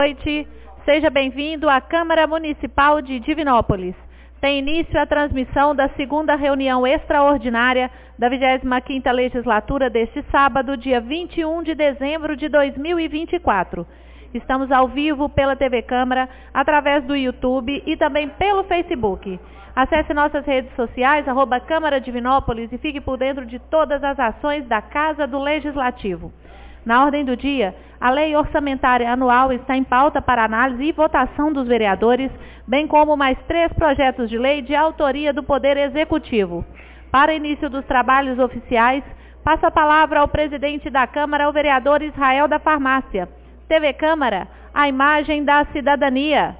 noite, seja bem-vindo à Câmara Municipal de Divinópolis. Tem início a transmissão da segunda reunião extraordinária da 25ª Legislatura deste sábado, dia 21 de dezembro de 2024. Estamos ao vivo pela TV Câmara, através do YouTube e também pelo Facebook. Acesse nossas redes sociais, @Câmara Divinópolis, e fique por dentro de todas as ações da Casa do Legislativo. Na ordem do dia, a Lei Orçamentária Anual está em pauta para análise e votação dos vereadores, bem como mais 3 projetos de lei de autoria do Poder Executivo. Para início dos trabalhos oficiais, passo a palavra ao presidente da Câmara, o vereador Israel da Farmácia. TV Câmara, a imagem da cidadania.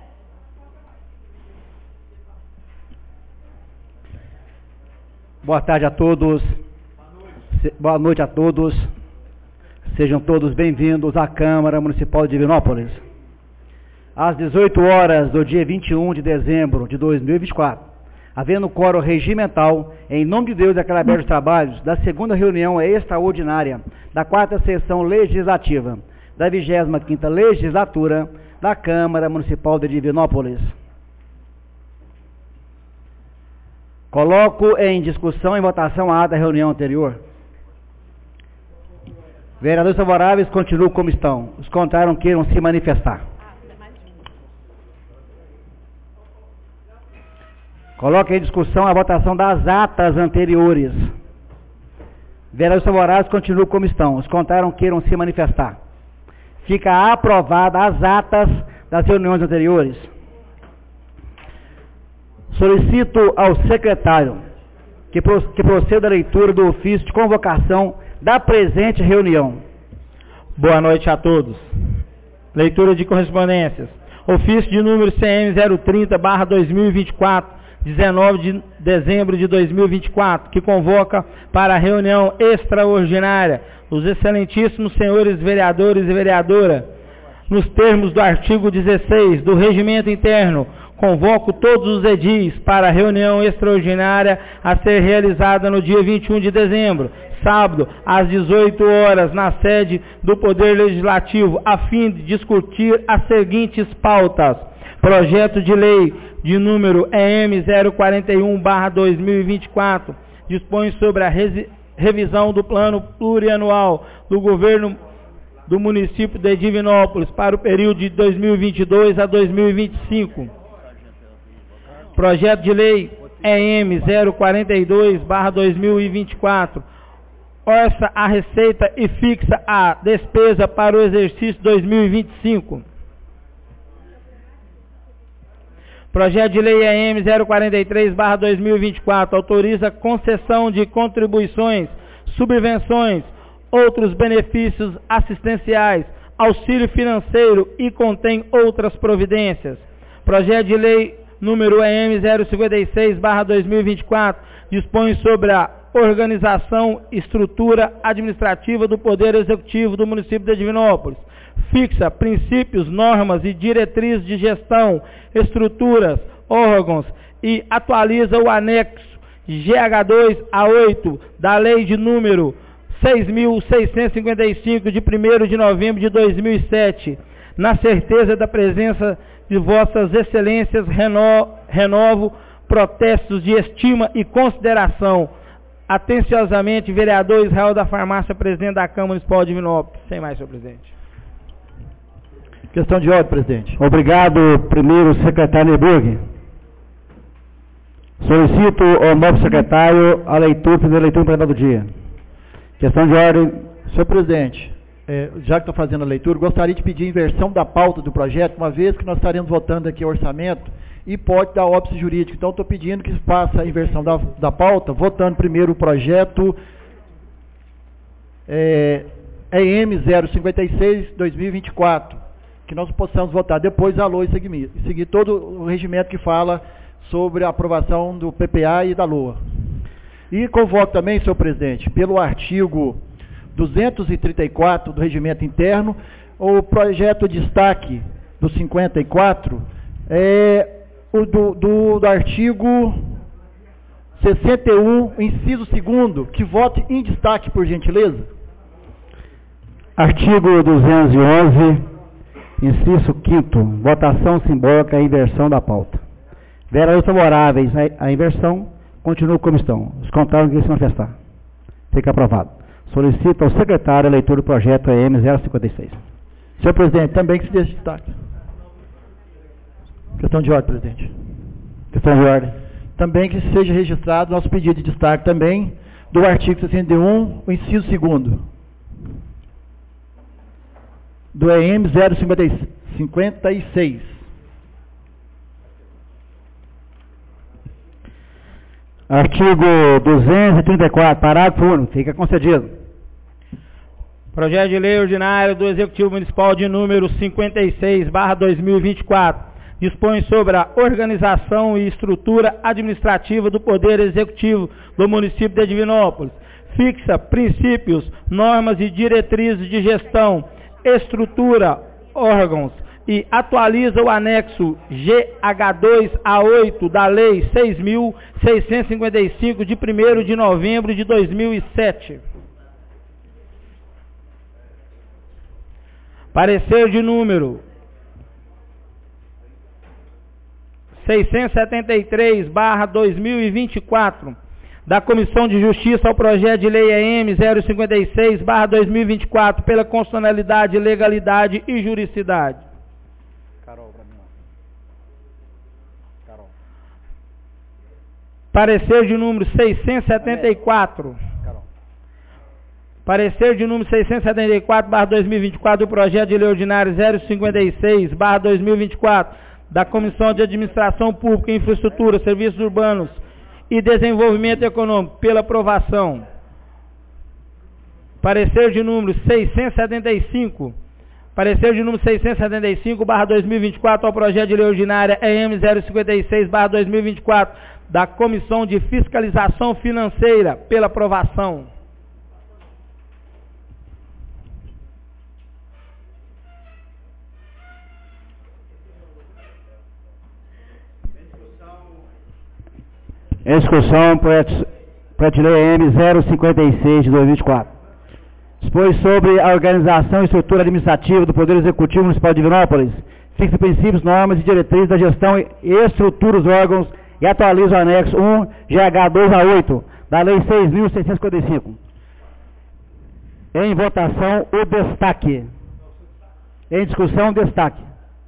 Boa tarde a todos. Boa noite a todos. Sejam todos bem-vindos à Câmara Municipal de Divinópolis. Às 18 horas do dia 21 de dezembro de 2024, havendo quórum regimental, em nome de Deus, declaro abertos os trabalhos da segunda reunião extraordinária da 4ª sessão legislativa da 25ª Legislatura da Câmara Municipal de Divinópolis. Coloco em discussão e votação a ata da reunião anterior. Vereadores favoráveis continuam como estão. Os contrários queiram se manifestar. Coloque em discussão a votação das atas anteriores. Vereadores favoráveis continuam como estão. Os contrários queiram se manifestar. Fica aprovada as atas das reuniões anteriores. Solicito ao secretário que proceda a leitura do ofício de convocação da presente reunião. Boa noite a todos. Leitura de correspondências. Ofício de número CM 030/2024, 19 de dezembro de 2024, que convoca para a reunião extraordinária os excelentíssimos senhores vereadores e vereadora. Nos termos do artigo 16 do Regimento Interno, convoco todos os edis para a reunião extraordinária a ser realizada no dia 21 de dezembro, sábado, às 18 horas, na sede do Poder Legislativo, a fim de discutir as seguintes pautas. Projeto de lei de número EM 041/2024, dispõe sobre a revisão do plano plurianual do governo do município de Divinópolis para o período de 2022 a 2025. Projeto de lei EM 042/2024, orça a receita e fixa a despesa para o exercício 2025. Projeto de lei EM 043/2024, autoriza concessão de contribuições, subvenções, outros benefícios assistenciais, auxílio financeiro e contém outras providências. Projeto de lei número EM 056/2024, dispõe sobre a organização e estrutura administrativa do Poder Executivo do município de Divinópolis. Fixa princípios, normas e diretrizes de gestão, estruturas, órgãos e atualiza o anexo GH2 a 8 da Lei de número 6.655 de 1º de novembro de 2007. Na certeza da presença de vossas excelências, renovo protestos de estima e consideração. Atenciosamente, vereador Israel da Farmácia, presidente da Câmara Municipal de Divinópolis. Sem mais, senhor presidente. Questão de ordem, presidente. Obrigado, primeiro secretário Neburg. Solicito ao novo secretário a leitura do dia. Questão de ordem. Senhor presidente, já que estou fazendo a leitura, gostaria de pedir inversão da pauta do projeto, uma vez que nós estaremos votando aqui o orçamento e pode dar óbice jurídico. Então, estou pedindo que se faça a inversão da pauta, votando primeiro o projeto EM 056/2024, que nós possamos votar depois a LOA e seguir todo o regimento que fala sobre a aprovação do PPA e da LOA. E convoco também, senhor presidente, pelo artigo 234 do Regimento Interno, o projeto de destaque do 54, o do artigo 61, inciso 2º, que vote em destaque, por gentileza. Artigo 211, Inciso 5º, votação simbólica e inversão da pauta. Vereadores favoráveis à inversão, continuam como estão. Os contrários que se manifestar. Fica aprovado. Solicito ao secretário a leitura do projeto EM 056. Senhor presidente, também que se dê destaque. Questão de ordem, presidente. Questão de ordem. Também que seja registrado nosso pedido de destaque também do artigo 61, o inciso 2º. Do EM 056. Artigo 234, parágrafo único. Fica concedido. Projeto de lei ordinário do Executivo Municipal de número 56/2024 dispõe sobre a organização e estrutura administrativa do Poder Executivo do município de Divinópolis. Fixa princípios, normas e diretrizes de gestão, estrutura, órgãos e atualiza o anexo GH2A8 da Lei 6.655 de 1º de novembro de 2007. Parecer de número 673/2024 da Comissão de Justiça ao projeto de lei EM 056/2024 pela constitucionalidade, legalidade e juridicidade. Carol, para mim. Carol. Parecer de número 674. Carol. Parecer de número 674/2024 do projeto de lei ordinário 056/2024 da Comissão de Administração Pública, Infraestrutura, Serviços Urbanos e Desenvolvimento Econômico pela aprovação. Parecer de número 675. Parecer de número 675/2024 ao projeto de lei ordinária EM 056/2024 da Comissão de Fiscalização Financeira pela aprovação. Em discussão, projeto de lei EM 056 de 2024. Dispõe sobre a organização e estrutura administrativa do Poder Executivo Municipal de Divinópolis, fixa princípios, normas e diretrizes da gestão e estrutura dos órgãos e atualiza o anexo 1 GH2A8 da Lei 6.655. Em votação, o destaque. Em discussão, destaque.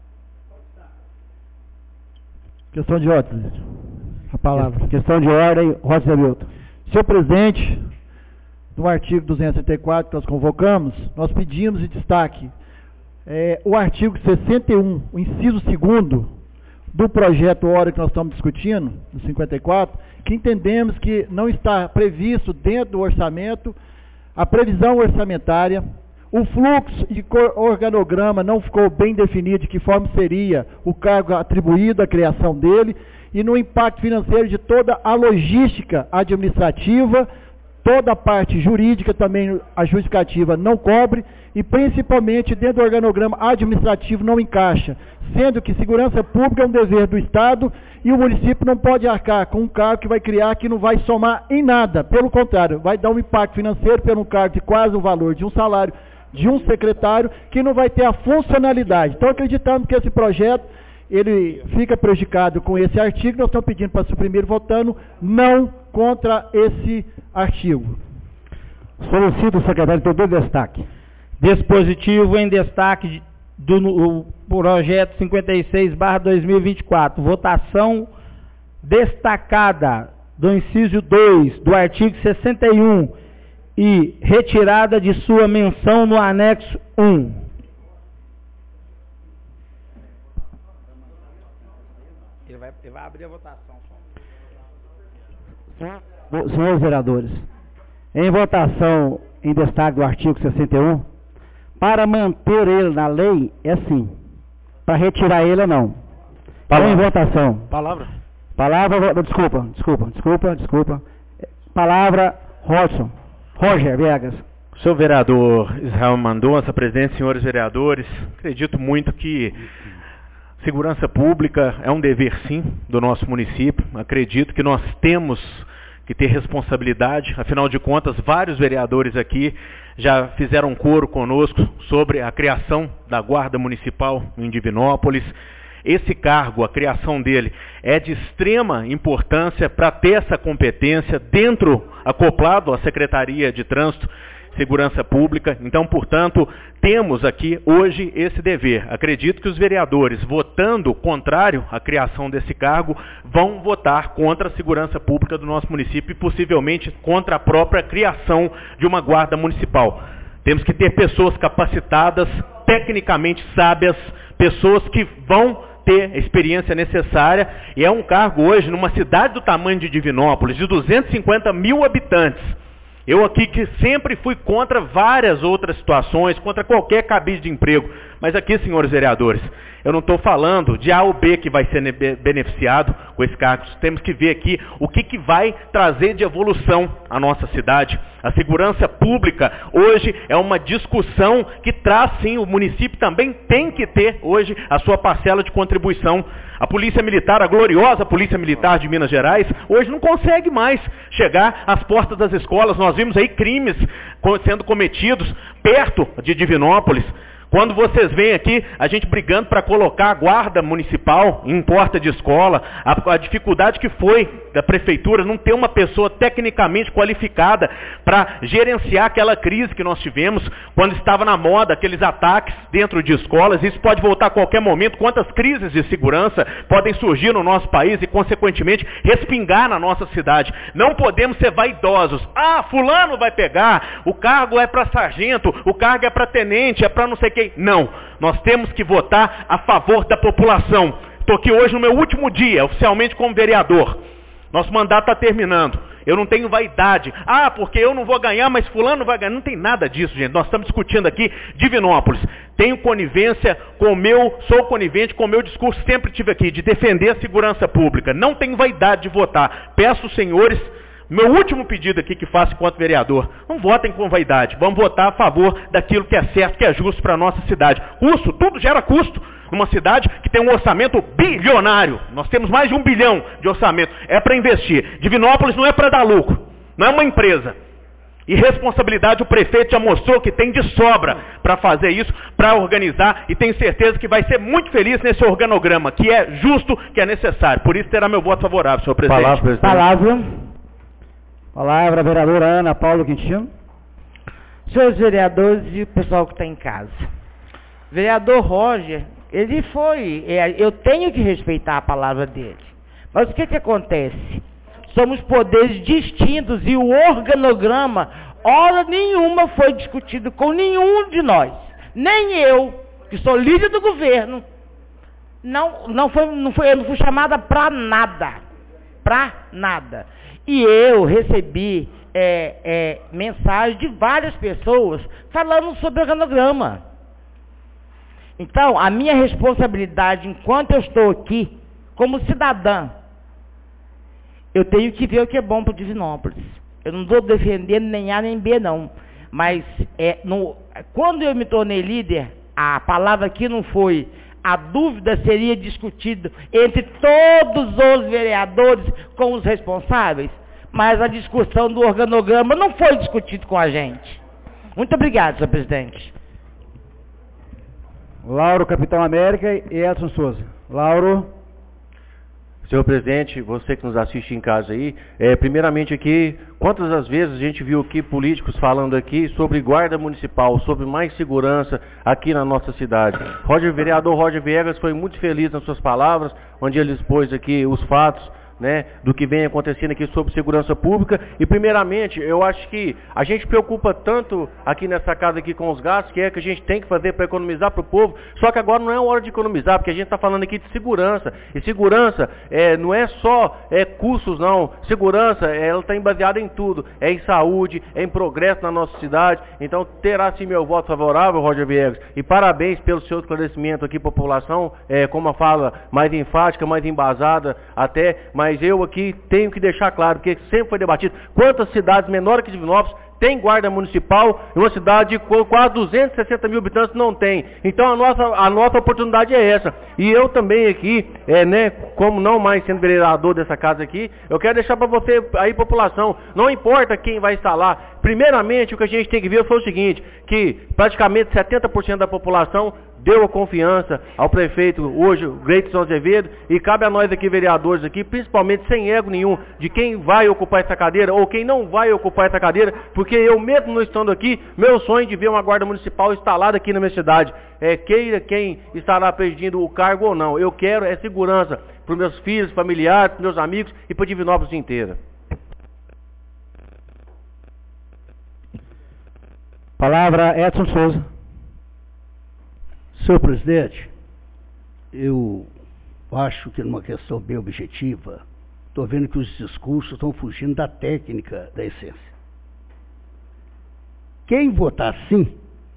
Questão de ordem. A palavra. Questão de ordem, Rosa Hamilton. Senhor presidente, no artigo 234 que nós convocamos, nós pedimos de destaque o artigo 61, o inciso 2º do projeto hora que nós estamos discutindo, no 54, que entendemos que não está previsto dentro do orçamento a previsão orçamentária, o fluxo e organograma não ficou bem definido de que forma seria o cargo atribuído à criação dele, e no impacto financeiro de toda a logística administrativa, toda a parte jurídica também, a justificativa não cobre, e principalmente dentro do organograma administrativo não encaixa, sendo que segurança pública é um dever do Estado e o município não pode arcar com um cargo que vai criar que não vai somar em nada, pelo contrário, vai dar um impacto financeiro pelo um cargo de quase o valor de um salário de um secretário que não vai ter a funcionalidade. Então acreditamos que esse projeto ele fica prejudicado com esse artigo, nós estamos pedindo para suprimir, votando não contra esse artigo. Solicito o secretário de todo destaque. Dispositivo em destaque do projeto 56/2024. Votação destacada do inciso 2 do artigo 61 e retirada de sua menção no anexo 1. Ele vai abrir a votação. Senhores vereadores, em votação em destaque do artigo 61, para manter ele na lei é sim, para retirar ele é não. Em votação. Palavra. Desculpa. Palavra, Roger Viegas. O senhor vereador Israel Mendonça, presidente, senhores vereadores, acredito muito que segurança pública é um dever, sim, do nosso município. Acredito que nós temos que ter responsabilidade. Afinal de contas, vários vereadores aqui já fizeram um coro conosco sobre a criação da Guarda Municipal em Divinópolis. Esse cargo, a criação dele, é de extrema importância para ter essa competência dentro, acoplado à Secretaria de Trânsito e Segurança Pública. Então, portanto, temos aqui hoje esse dever. Acredito que os vereadores, votando contrário à criação desse cargo, vão votar contra a segurança pública do nosso município e possivelmente contra a própria criação de uma guarda municipal. Temos que ter pessoas capacitadas, tecnicamente sábias, pessoas que vão ter a experiência necessária, e é um cargo hoje numa cidade do tamanho de Divinópolis, de 250 mil habitantes. Eu aqui que sempre fui contra várias outras situações, contra qualquer cabide de emprego, mas aqui, senhores vereadores, eu não estou falando de A ou B que vai ser beneficiado com esse cargo. Temos que ver aqui o que vai trazer de evolução à nossa cidade. A segurança pública hoje é uma discussão que traz sim, o município também tem que ter hoje a sua parcela de contribuição. A Polícia Militar, a gloriosa Polícia Militar de Minas Gerais, hoje não consegue mais chegar às portas das escolas. Nós vimos aí crimes sendo cometidos perto de Divinópolis. Quando vocês veem aqui, a gente brigando para colocar a guarda municipal em porta de escola, a dificuldade que foi da prefeitura não ter uma pessoa tecnicamente qualificada para gerenciar aquela crise que nós tivemos, quando estava na moda aqueles ataques dentro de escolas. Isso pode voltar a qualquer momento. Quantas crises de segurança podem surgir no nosso país e, consequentemente, respingar na nossa cidade. Não podemos ser vaidosos. Ah, fulano vai pegar, o cargo é para sargento, o cargo é para tenente, é para não sei quem. Não, nós temos que votar a favor da população. Estou aqui hoje no meu último dia, oficialmente como vereador. Nosso mandato está terminando. Eu não tenho vaidade. Ah, porque eu não vou ganhar, mas fulano vai ganhar. Não tem nada disso, gente. Nós estamos discutindo aqui Divinópolis. Tenho conivência com o meu, sou conivente com o meu discurso, sempre tive aqui, de defender a segurança pública. Não tenho vaidade de votar. Peço aos senhores, meu último pedido aqui que faço enquanto vereador, não votem com vaidade, vamos votar a favor daquilo que é certo, que é justo para a nossa cidade. Custo, tudo gera custo. Numa cidade que tem um orçamento bilionário, nós temos mais de 1 bilhão de orçamento, é para investir. Divinópolis não é para dar lucro, não é uma empresa. E responsabilidade o prefeito já mostrou que tem de sobra para fazer isso, para organizar, e tenho certeza que vai ser muito feliz nesse organograma, que é justo, que é necessário. Por isso terá meu voto favorável, senhor presidente. Palavra, presidente. Palavra, vereadora Ana Paula Quintino. Senhores vereadores e o pessoal que está em casa. Vereador Roger, ele foi, eu tenho que respeitar a palavra dele. Mas o que acontece? Somos poderes distintos e o organograma, hora nenhuma foi discutido com nenhum de nós. Nem eu, que sou líder do governo, eu não fui chamada para nada. Para nada. E eu recebi mensagens de várias pessoas falando sobre o organograma. Então, a minha responsabilidade, enquanto eu estou aqui, como cidadã, eu tenho que ver o que é bom para Divinópolis. Eu não estou defendendo nem A nem B, não. Mas, quando eu me tornei líder, a palavra aqui não foi... A dúvida seria discutida entre todos os vereadores com os responsáveis, mas a discussão do organograma não foi discutida com a gente. Muito obrigado, senhor presidente. Lauro, Capitão América e Edson Souza. Lauro. Senhor presidente, você que nos assiste em casa aí, primeiramente aqui, quantas das vezes a gente viu aqui políticos falando aqui sobre guarda municipal, sobre mais segurança aqui na nossa cidade. Vereador Roger Viegas foi muito feliz nas suas palavras, onde ele expôs aqui os fatos, né, do que vem acontecendo aqui sobre segurança pública. E primeiramente, eu acho que a gente preocupa tanto aqui nessa casa aqui com os gastos, que é que a gente tem que fazer para economizar para o povo, só que agora não é hora de economizar, porque a gente está falando aqui de segurança. E segurança não é só custos, não. Segurança, ela está baseada em tudo. É em saúde, é em progresso na nossa cidade. Então terá sim meu voto favorável, Roger Viegas. E parabéns pelo seu esclarecimento aqui, população, com uma fala mais enfática, mais embasada, até mais mas eu aqui tenho que deixar claro, porque sempre foi debatido, quantas cidades menores que Divinópolis tem guarda municipal e uma cidade com quase 260 mil habitantes não tem. Então a nossa oportunidade é essa. E eu também aqui, como não mais sendo vereador dessa casa aqui, eu quero deixar para você aí, população, não importa quem vai estar lá. Primeiramente, o que a gente tem que ver foi o seguinte, que praticamente 70% da população deu a confiança ao prefeito, hoje, o Gleidson Azevedo, e cabe a nós aqui, vereadores aqui, principalmente sem ego nenhum, de quem vai ocupar essa cadeira ou quem não vai ocupar essa cadeira, porque eu mesmo não estando aqui, meu sonho de ver uma guarda municipal instalada aqui na minha cidade, queira quem estará pedindo o cargo ou não, eu quero segurança para os meus filhos, familiares, para meus amigos e para Divinópolis inteira. Palavra Edson Souza. Senhor presidente, eu acho que numa questão bem objetiva, estou vendo que os discursos estão fugindo da técnica, da essência. Quem votar sim,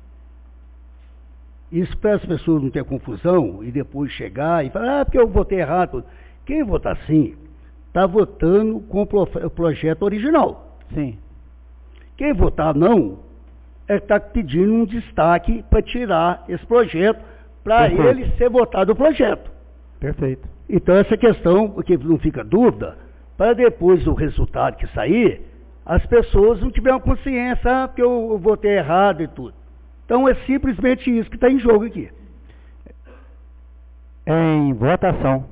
isso para as pessoas não terem confusão e depois chegar e falar, porque eu votei errado. Quem votar sim, está votando com o projeto original. Sim. Quem votar não, está pedindo um destaque para tirar esse projeto, para ele ser votado o projeto. Perfeito. Então essa questão, porque não fica dúvida, para depois do resultado que sair, as pessoas não tiverem consciência, porque eu votei errado e tudo. Então é simplesmente isso que está em jogo aqui. Em votação.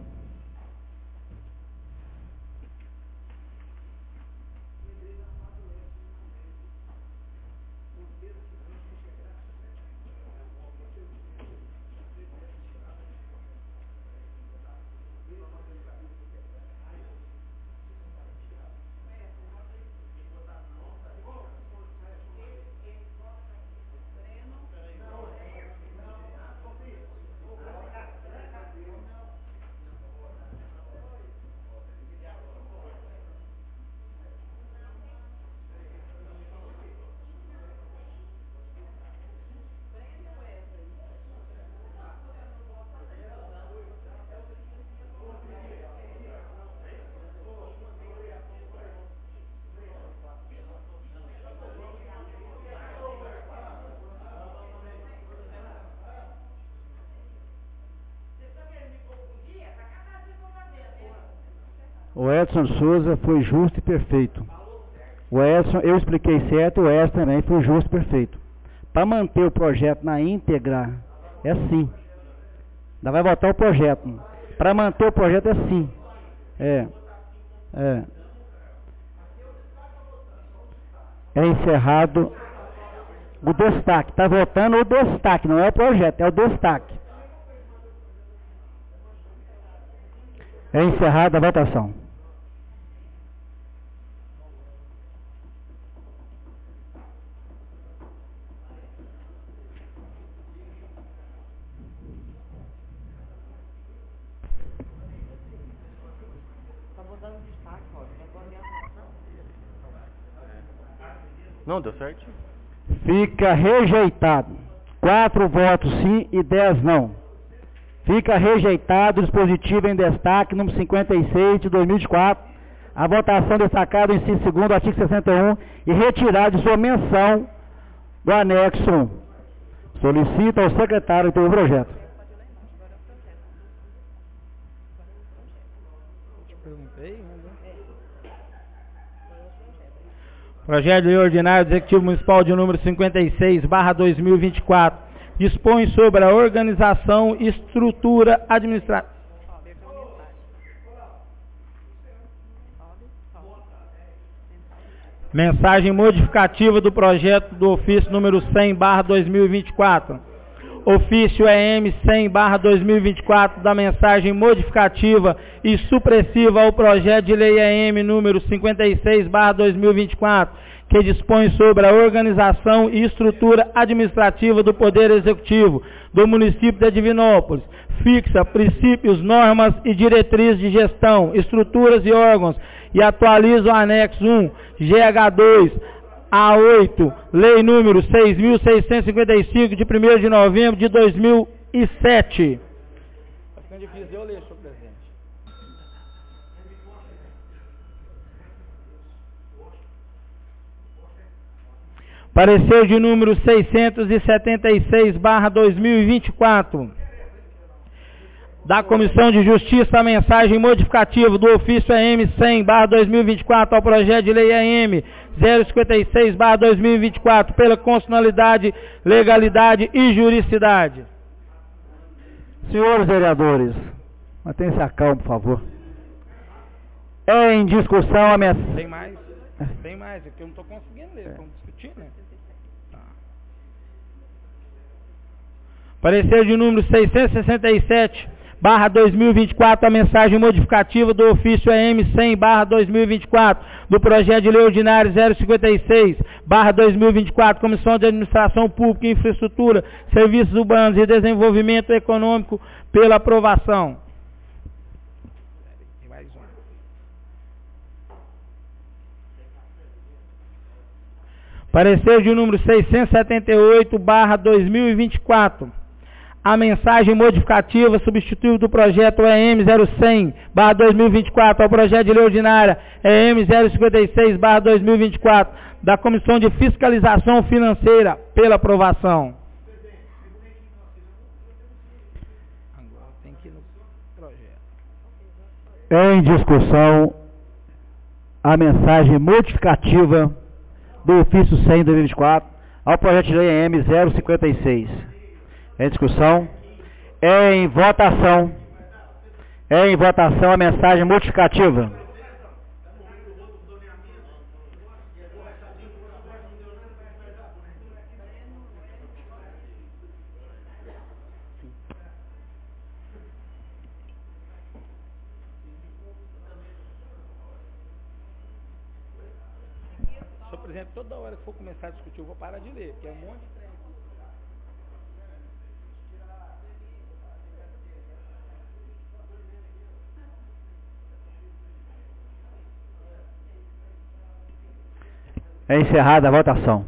O Edson Souza foi justo e perfeito. O Edson, eu expliquei certo, o Edson também foi justo e perfeito. Para manter o projeto na íntegra, é assim. Ainda vai votar o projeto. Para manter o projeto é assim. É encerrado o destaque. Está votando o destaque, não é o projeto, é o destaque. É encerrada a votação. Não, deu certo. Fica rejeitado. 4 votos sim e 10 não. Fica rejeitado o dispositivo em destaque, número 56 de 2024. A votação destacada em inciso 2º do artigo 61 e retirado de sua menção do anexo 1. Solicita ao secretário pelo projeto. Projeto de Lei Ordinário do Executivo Municipal de número 56/2024 dispõe sobre a organização e estrutura administrativa. Mensagem modificativa do projeto do ofício número 100/2024. Ofício EM 100/2024 da mensagem modificativa e supressiva ao projeto de lei EM número 56/2024, que dispõe sobre a organização e estrutura administrativa do Poder Executivo do município de Divinópolis, fixa princípios, normas e diretrizes de gestão, estruturas e órgãos e atualiza o anexo 1, GH2, A8, Lei número 6.655, de 1º de novembro de 2007. Está ficando difícil de eu ler, senhor presidente. Parecer de número 676/2024. Da Comissão de Justiça, a mensagem modificativa do ofício EM 100/2024 ao projeto de lei EM 056/2024 pela constitucionalidade, legalidade e juridicidade. Senhores vereadores, mantenha-se a calma, por favor. É em discussão a mensagem... Tem mais? Tem mais, é que eu não estou conseguindo ler, estamos discutindo, né? Tá. Parecer de número 667/2024, a mensagem modificativa do ofício EM 100/2024 do projeto de lei ordinário 056/2024, Comissão de Administração Pública, Infraestrutura, Serviços Urbanos e Desenvolvimento Econômico, pela aprovação. Tem mais um. Parecer de número 678/2024. A mensagem modificativa substitutiva do projeto EM 0100/2024 ao projeto de lei ordinária EM 056/2024 da Comissão de Fiscalização Financeira, pela aprovação. Agora tem que ir no projeto. É em discussão a mensagem modificativa do ofício 100/2024 ao projeto de lei EM 056. É em discussão. É em votação a mensagem modificativa. Senhor presidente, toda hora que for começar a discutir, eu vou parar de ler, porque é um monte de trem. É encerrada a votação.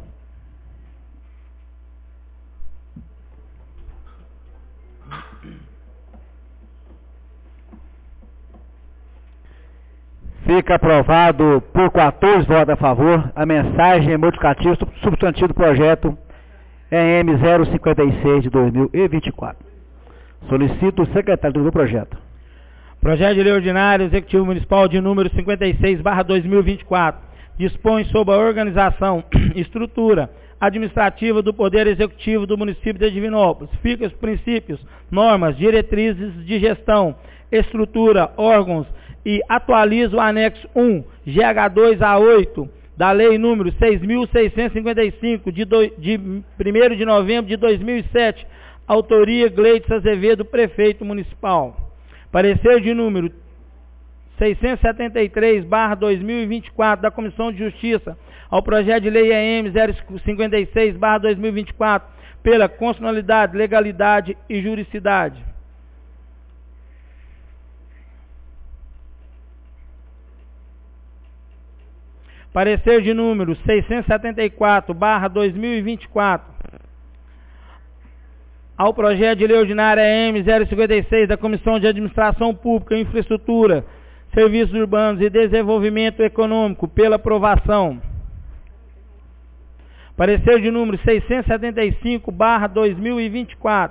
Fica aprovado por 14 votos a favor a mensagem modificativa substantiva do projeto EM 056 de 2024. Solicito o secretário do projeto. Projeto de lei ordinário executivo municipal de número 56/2024. Dispõe sobre a organização, estrutura administrativa do Poder Executivo do município de Divinópolis. Fica os princípios, normas, diretrizes de gestão, estrutura, órgãos e atualiza o anexo 1, GH2A8, da Lei número 6.655, de 1º de novembro de 2007, autoria Gleides Azevedo, prefeito municipal. Parecer de número 673/2024 da Comissão de Justiça ao projeto de lei EM 056/2024 pela constitucionalidade, legalidade e juridicidade. Parecer de número 674/2024 ao projeto de lei ordinária EM 056 da Comissão de Administração Pública, Infraestrutura, Serviços Urbanos e Desenvolvimento Econômico, pela aprovação. Parecer de número 675/2024.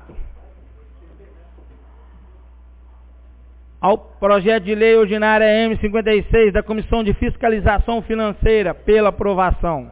Ao projeto de lei ordinária EM 56 da Comissão de Fiscalização Financeira, pela aprovação.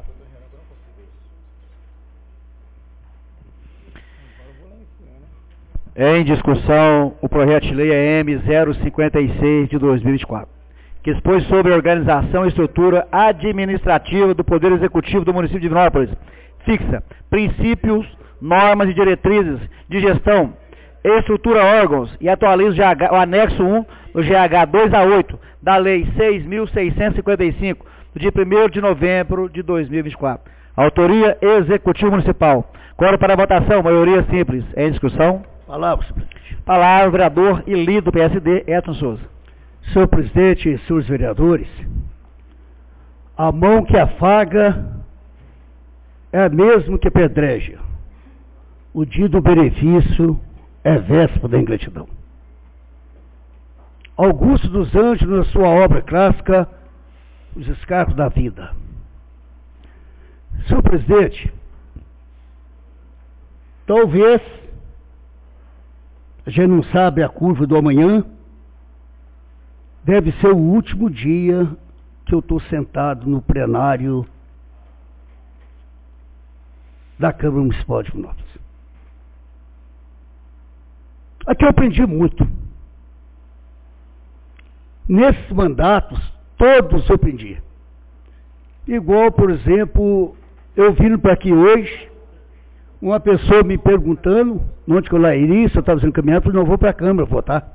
É em discussão o projeto de lei EM 056 de 2024, que expõe sobre a organização e estrutura administrativa do Poder Executivo do município de Divinópolis. Fixa princípios, normas e diretrizes de gestão, estrutura órgãos e atualiza o anexo 1 do GH2A8 da Lei 6.655, de 1º de novembro de 2024. Autoria Executivo Municipal. Quórum para a votação, maioria simples. É em discussão. Palavra, senhor presidente. Palavra, vereador e líder do PSD, Edson Souza. Senhor presidente e senhores vereadores, a mão que afaga é a mesma que apedreja. O dia do benefício é véspera da ingratidão. Augusto dos Anjos, na sua obra clássica, Os Escarpos da Vida. Senhor presidente, talvez a gente não sabe a curva do amanhã, deve ser o último dia que eu estou sentado no plenário da Câmara Municipal de Divinópolis. Aqui eu aprendi muito. Nesses mandatos, todos eu aprendi. Igual, por exemplo, eu vindo para aqui hoje, uma pessoa me perguntando onde que eu lá iria, se eu estava sendo caminhado, eu falei, não, vou para a Câmara votar.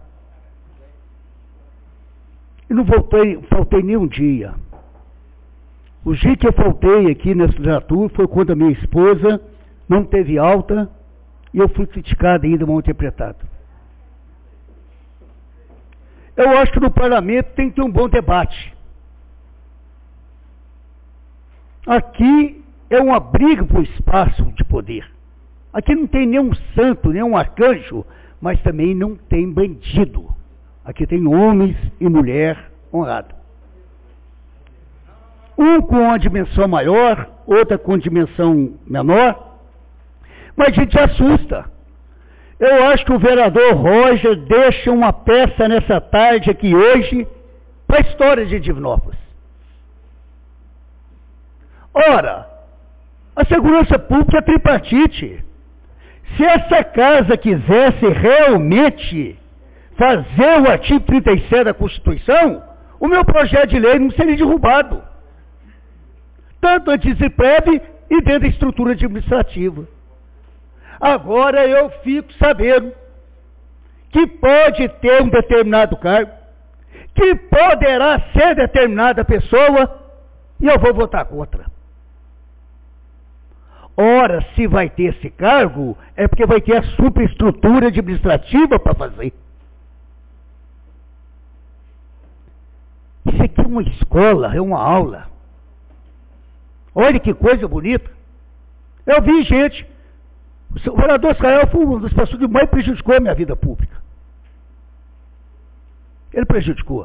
E não faltei nem um dia. O dia que eu faltei aqui nessa legislatura foi quando a minha esposa não teve alta e eu fui criticado ainda, mal interpretado. Eu acho que no parlamento tem que ter um bom debate. Aqui é uma briga por espaço de poder. Aqui não tem nenhum santo, nenhum arcanjo, mas também não tem bandido. Aqui tem homens e mulher honrados. Um com uma dimensão maior, outra com dimensão menor, mas a gente assusta. Eu acho que o vereador Roger deixa uma peça nessa tarde aqui hoje para a história de Divinópolis. Ora, a segurança pública é tripartite. Se essa casa quisesse realmente fazer o artigo 37 da Constituição, o meu projeto de lei não seria derrubado. Tanto antes de prévio e dentro da estrutura administrativa. Agora eu fico sabendo que pode ter um determinado cargo, que poderá ser determinada pessoa, e eu vou votar contra. Ora, se vai ter esse cargo, é porque vai ter a superestrutura administrativa para fazer. Isso aqui é uma escola, é uma aula. Olha que coisa bonita. Eu vi gente, o vereador Israel foi uma das pessoas que mais prejudicou a minha vida pública. Ele prejudicou.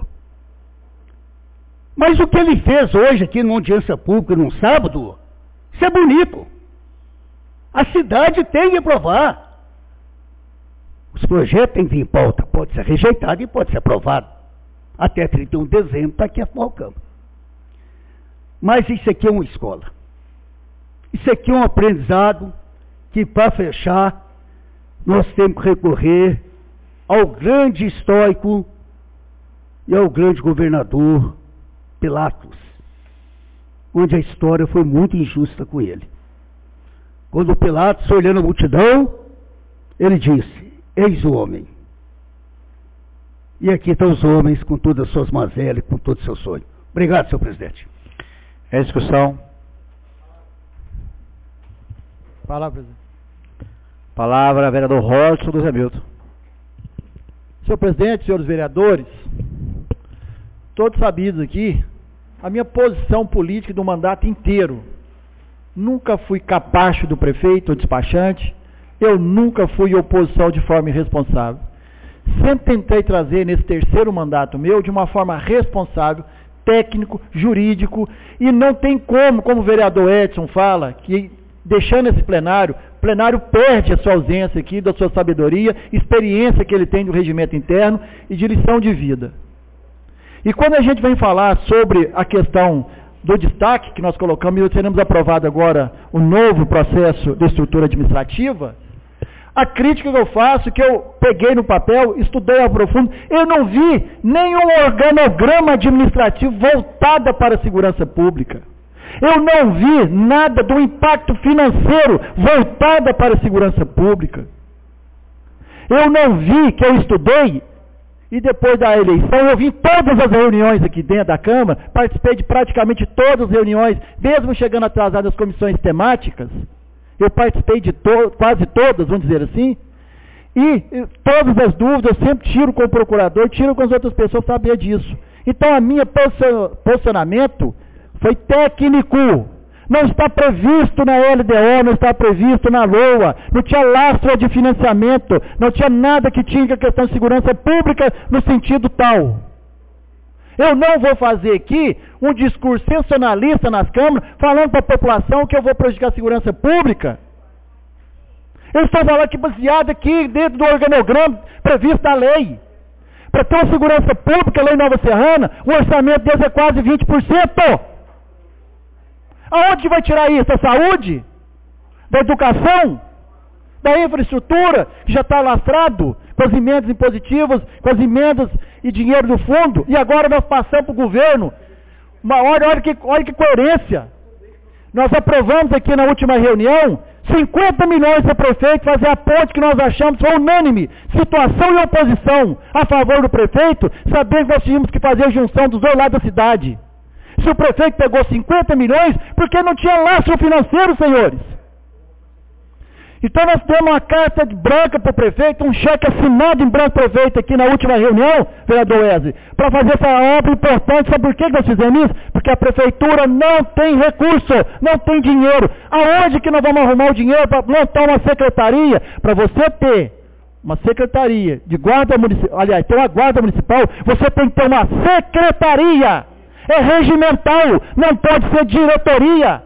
Mas o que ele fez hoje aqui numa audiência pública, num sábado, isso é bonito. A cidade tem que aprovar. Os projetos têm que vir em pauta. Pode ser rejeitado e pode ser aprovado. Até 31 de dezembro está aqui a Câmara. Mas isso aqui é uma escola. Isso aqui é um aprendizado que, para fechar, nós temos que recorrer ao grande histórico e ao grande governador Pilatos, onde a história foi muito injusta com ele. Quando Pilatos, olhando a multidão, ele disse, eis o homem. E aqui estão os homens com todas as suas mazelas, com todo o seu sonho. Obrigado, senhor presidente. É discussão. Palavra, presidente. Palavra, vereador Robson do Zé Milton. Senhor presidente, senhores vereadores, todos sabidos aqui, a minha posição política do mandato inteiro, nunca fui capacho do prefeito ou despachante, eu nunca fui oposição de forma irresponsável. Sempre tentei trazer nesse terceiro mandato meu de uma forma responsável, técnico, jurídico, e não tem como o vereador Edson fala, que deixando esse plenário, o plenário perde a sua ausência aqui, da sua sabedoria, experiência que ele tem do regimento interno e de lição de vida. E quando a gente vem falar sobre a questão do destaque que nós colocamos, e teremos aprovado agora o novo processo de estrutura administrativa, a crítica que eu faço, que eu peguei no papel, estudei a profundo, eu não vi nenhum organograma administrativo voltado para a segurança pública. Eu não vi nada do impacto financeiro voltado para a segurança pública. Eu não vi, que eu estudei, e depois da eleição eu vi todas as reuniões aqui dentro da Câmara, participei de praticamente todas as reuniões, mesmo chegando atrasado nas comissões temáticas, eu participei de quase todas, vamos dizer assim, e todas as dúvidas eu sempre tiro com o procurador, tiro com as outras pessoas saber disso. Então a minha posicionamento foi técnico, não está previsto na LDO, não está previsto na LOA, não tinha lastro de financiamento, não tinha nada que tinha a questão de segurança pública no sentido tal. Eu não vou fazer aqui um discurso sensacionalista nas câmaras, falando para a população que eu vou prejudicar a segurança pública. Eu estou falando aqui baseado aqui dentro do organograma previsto da lei. Para ter uma segurança pública lá em Nova Serrana, o orçamento deles é quase 20%. Aonde que vai tirar isso? Da saúde? Da educação? Da infraestrutura, que já está lastrado, com as emendas impositivas, com as emendas e dinheiro do fundo, e agora nós passamos para o governo. Olha que coerência. Nós aprovamos aqui na última reunião 50 milhões para o prefeito fazer a ponte que nós achamos foi unânime. Situação e oposição a favor do prefeito, sabendo que nós tínhamos que fazer a junção dos dois lados da cidade. Se o prefeito pegou 50 milhões, porque não tinha lastro financeiro, senhores. Então nós demos uma carta de branca para o prefeito, um cheque assinado em branco para o prefeito aqui na última reunião, vereador Wesley, para fazer essa obra importante. Sabe por que nós fizemos isso? Porque a prefeitura não tem recurso, não tem dinheiro. Aonde que nós vamos arrumar o dinheiro para montar uma secretaria? Para você ter uma secretaria de guarda municipal, aliás, ter uma guarda municipal, você tem que ter uma secretaria. É regimental, não pode ser diretoria.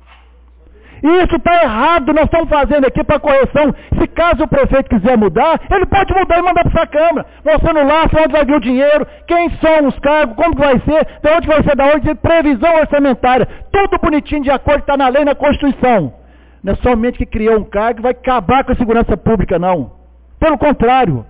Isso está errado, nós estamos fazendo aqui para correção. Se caso o prefeito quiser mudar, ele pode mudar e mandar para essa Câmara. Mostrando lá onde vai vir o dinheiro, quem são os cargos, como que vai ser, de onde vai ser, da onde, previsão orçamentária. Tudo bonitinho de acordo, está na lei, na Constituição. Não é somente que criou um cargo e vai acabar com a segurança pública, não. Pelo contrário.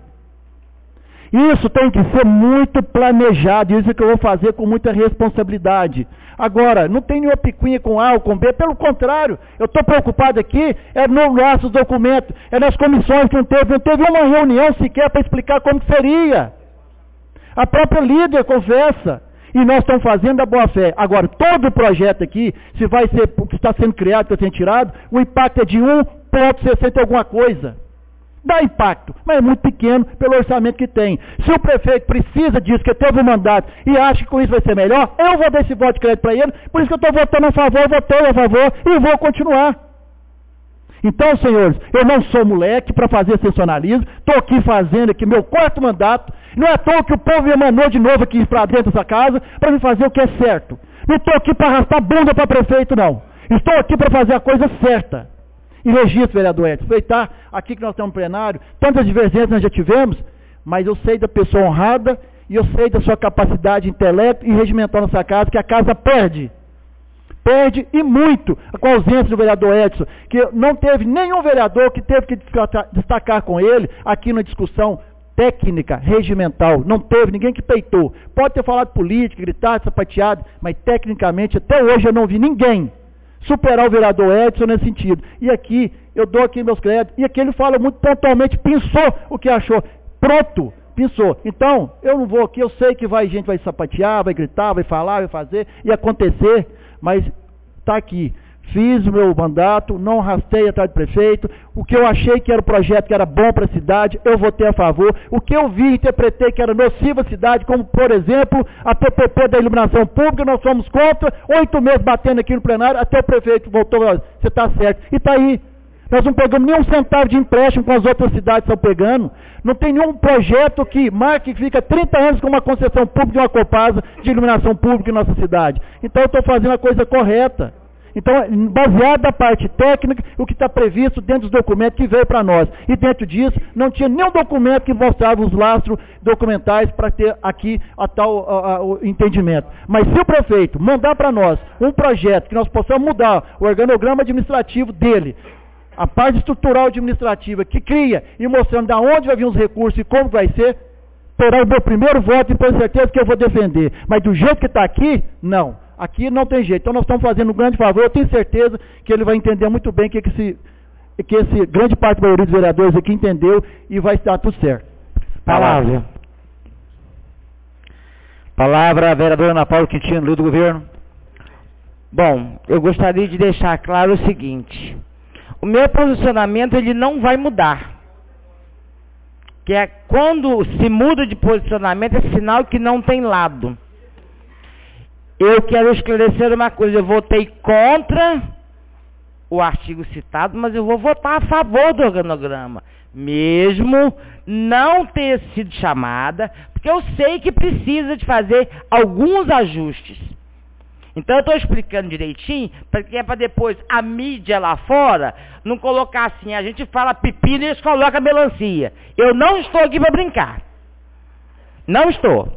Isso tem que ser muito planejado, isso é que eu vou fazer com muita responsabilidade. Agora, não tem nenhuma picuinha com A ou com B, pelo contrário, eu estou preocupado aqui, é no nossos documentos, é nas comissões que não teve uma reunião sequer para explicar como que seria. A própria líder confessa, e nós estamos fazendo a boa fé. Agora, todo o projeto aqui, se vai ser o que está sendo criado, que está sendo tirado, o impacto é de 1,60 alguma coisa. Dá impacto, mas é muito pequeno pelo orçamento que tem. Se o prefeito precisa disso, que teve um mandato, e acha que com isso vai ser melhor, eu vou dar esse voto de crédito para ele, por isso que eu estou votando a favor, votei a favor, e vou continuar. Então, senhores, eu não sou moleque para fazer sensacionalismo, estou aqui fazendo aqui meu quarto mandato, não é à toa que o povo me mandou de novo aqui para dentro dessa casa, para me fazer o que é certo. Não estou aqui para arrastar bunda para prefeito, não. Estou aqui para fazer a coisa certa. E registro, vereador Edson, aproveitar aqui que nós estamos no plenário, tantas divergências nós já tivemos, mas eu sei da pessoa honrada e eu sei da sua capacidade intelecto e regimental nessa casa, que a casa perde. Perde e muito com a ausência do vereador Edson, que não teve nenhum vereador que teve que destacar com ele aqui na discussão técnica, regimental. Não teve ninguém que peitou. Pode ter falado política, gritado, sapateado, mas tecnicamente até hoje eu não vi ninguém superar o vereador Edson nesse sentido. E aqui, eu dou aqui meus créditos, e aqui ele fala muito pontualmente, pensou o que achou. Pronto, pensou. Então, eu não vou aqui, eu sei que gente vai sapatear, vai gritar, vai falar, vai fazer, e acontecer, mas está aqui. Fiz o meu mandato, não rastei atrás do prefeito, o que eu achei que era o projeto que era bom para a cidade, eu votei a favor, o que eu vi e interpretei que era nocivo à cidade, como por exemplo, a PPP da iluminação pública, nós fomos contra, 8 meses batendo aqui no plenário, até o prefeito voltou, você está certo, e está aí. Nós não pegamos nem um centavo de empréstimo com as outras cidades estão pegando, não tem nenhum projeto que marque que fica 30 anos com uma concessão pública de uma Copasa de iluminação pública em nossa cidade. Então eu estou fazendo a coisa correta. Então, baseado na parte técnica, o que está previsto dentro dos documentos que veio para nós. E dentro disso, não tinha nenhum documento que mostrava os lastros documentais para ter aqui o entendimento. Mas se o prefeito mandar para nós um projeto que nós possamos mudar o organograma administrativo dele, a parte estrutural administrativa que cria e mostrando de onde vai vir os recursos e como vai ser, terá o meu primeiro voto e tenho certeza que eu vou defender. Mas do jeito que está aqui, não. Aqui não tem jeito. Então nós estamos fazendo um grande favor. Eu tenho certeza que ele vai entender muito bem que esse grande parte da maioria dos vereadores aqui entendeu e vai estar tudo certo. Palavra, a vereadora Ana Paula Quintino, líder do governo. Bom, eu gostaria de deixar claro o seguinte. O meu posicionamento ele não vai mudar. Que é quando se muda de posicionamento é sinal que não tem lado. Eu quero esclarecer uma coisa, eu votei contra o artigo citado, mas eu vou votar a favor do organograma. mesmo não ter sido chamada, porque eu sei que precisa de fazer alguns ajustes. Então eu estou explicando direitinho, porque é para depois a mídia lá fora não colocar assim, a gente fala pepino e eles colocam melancia. Eu não estou aqui para brincar. Não estou.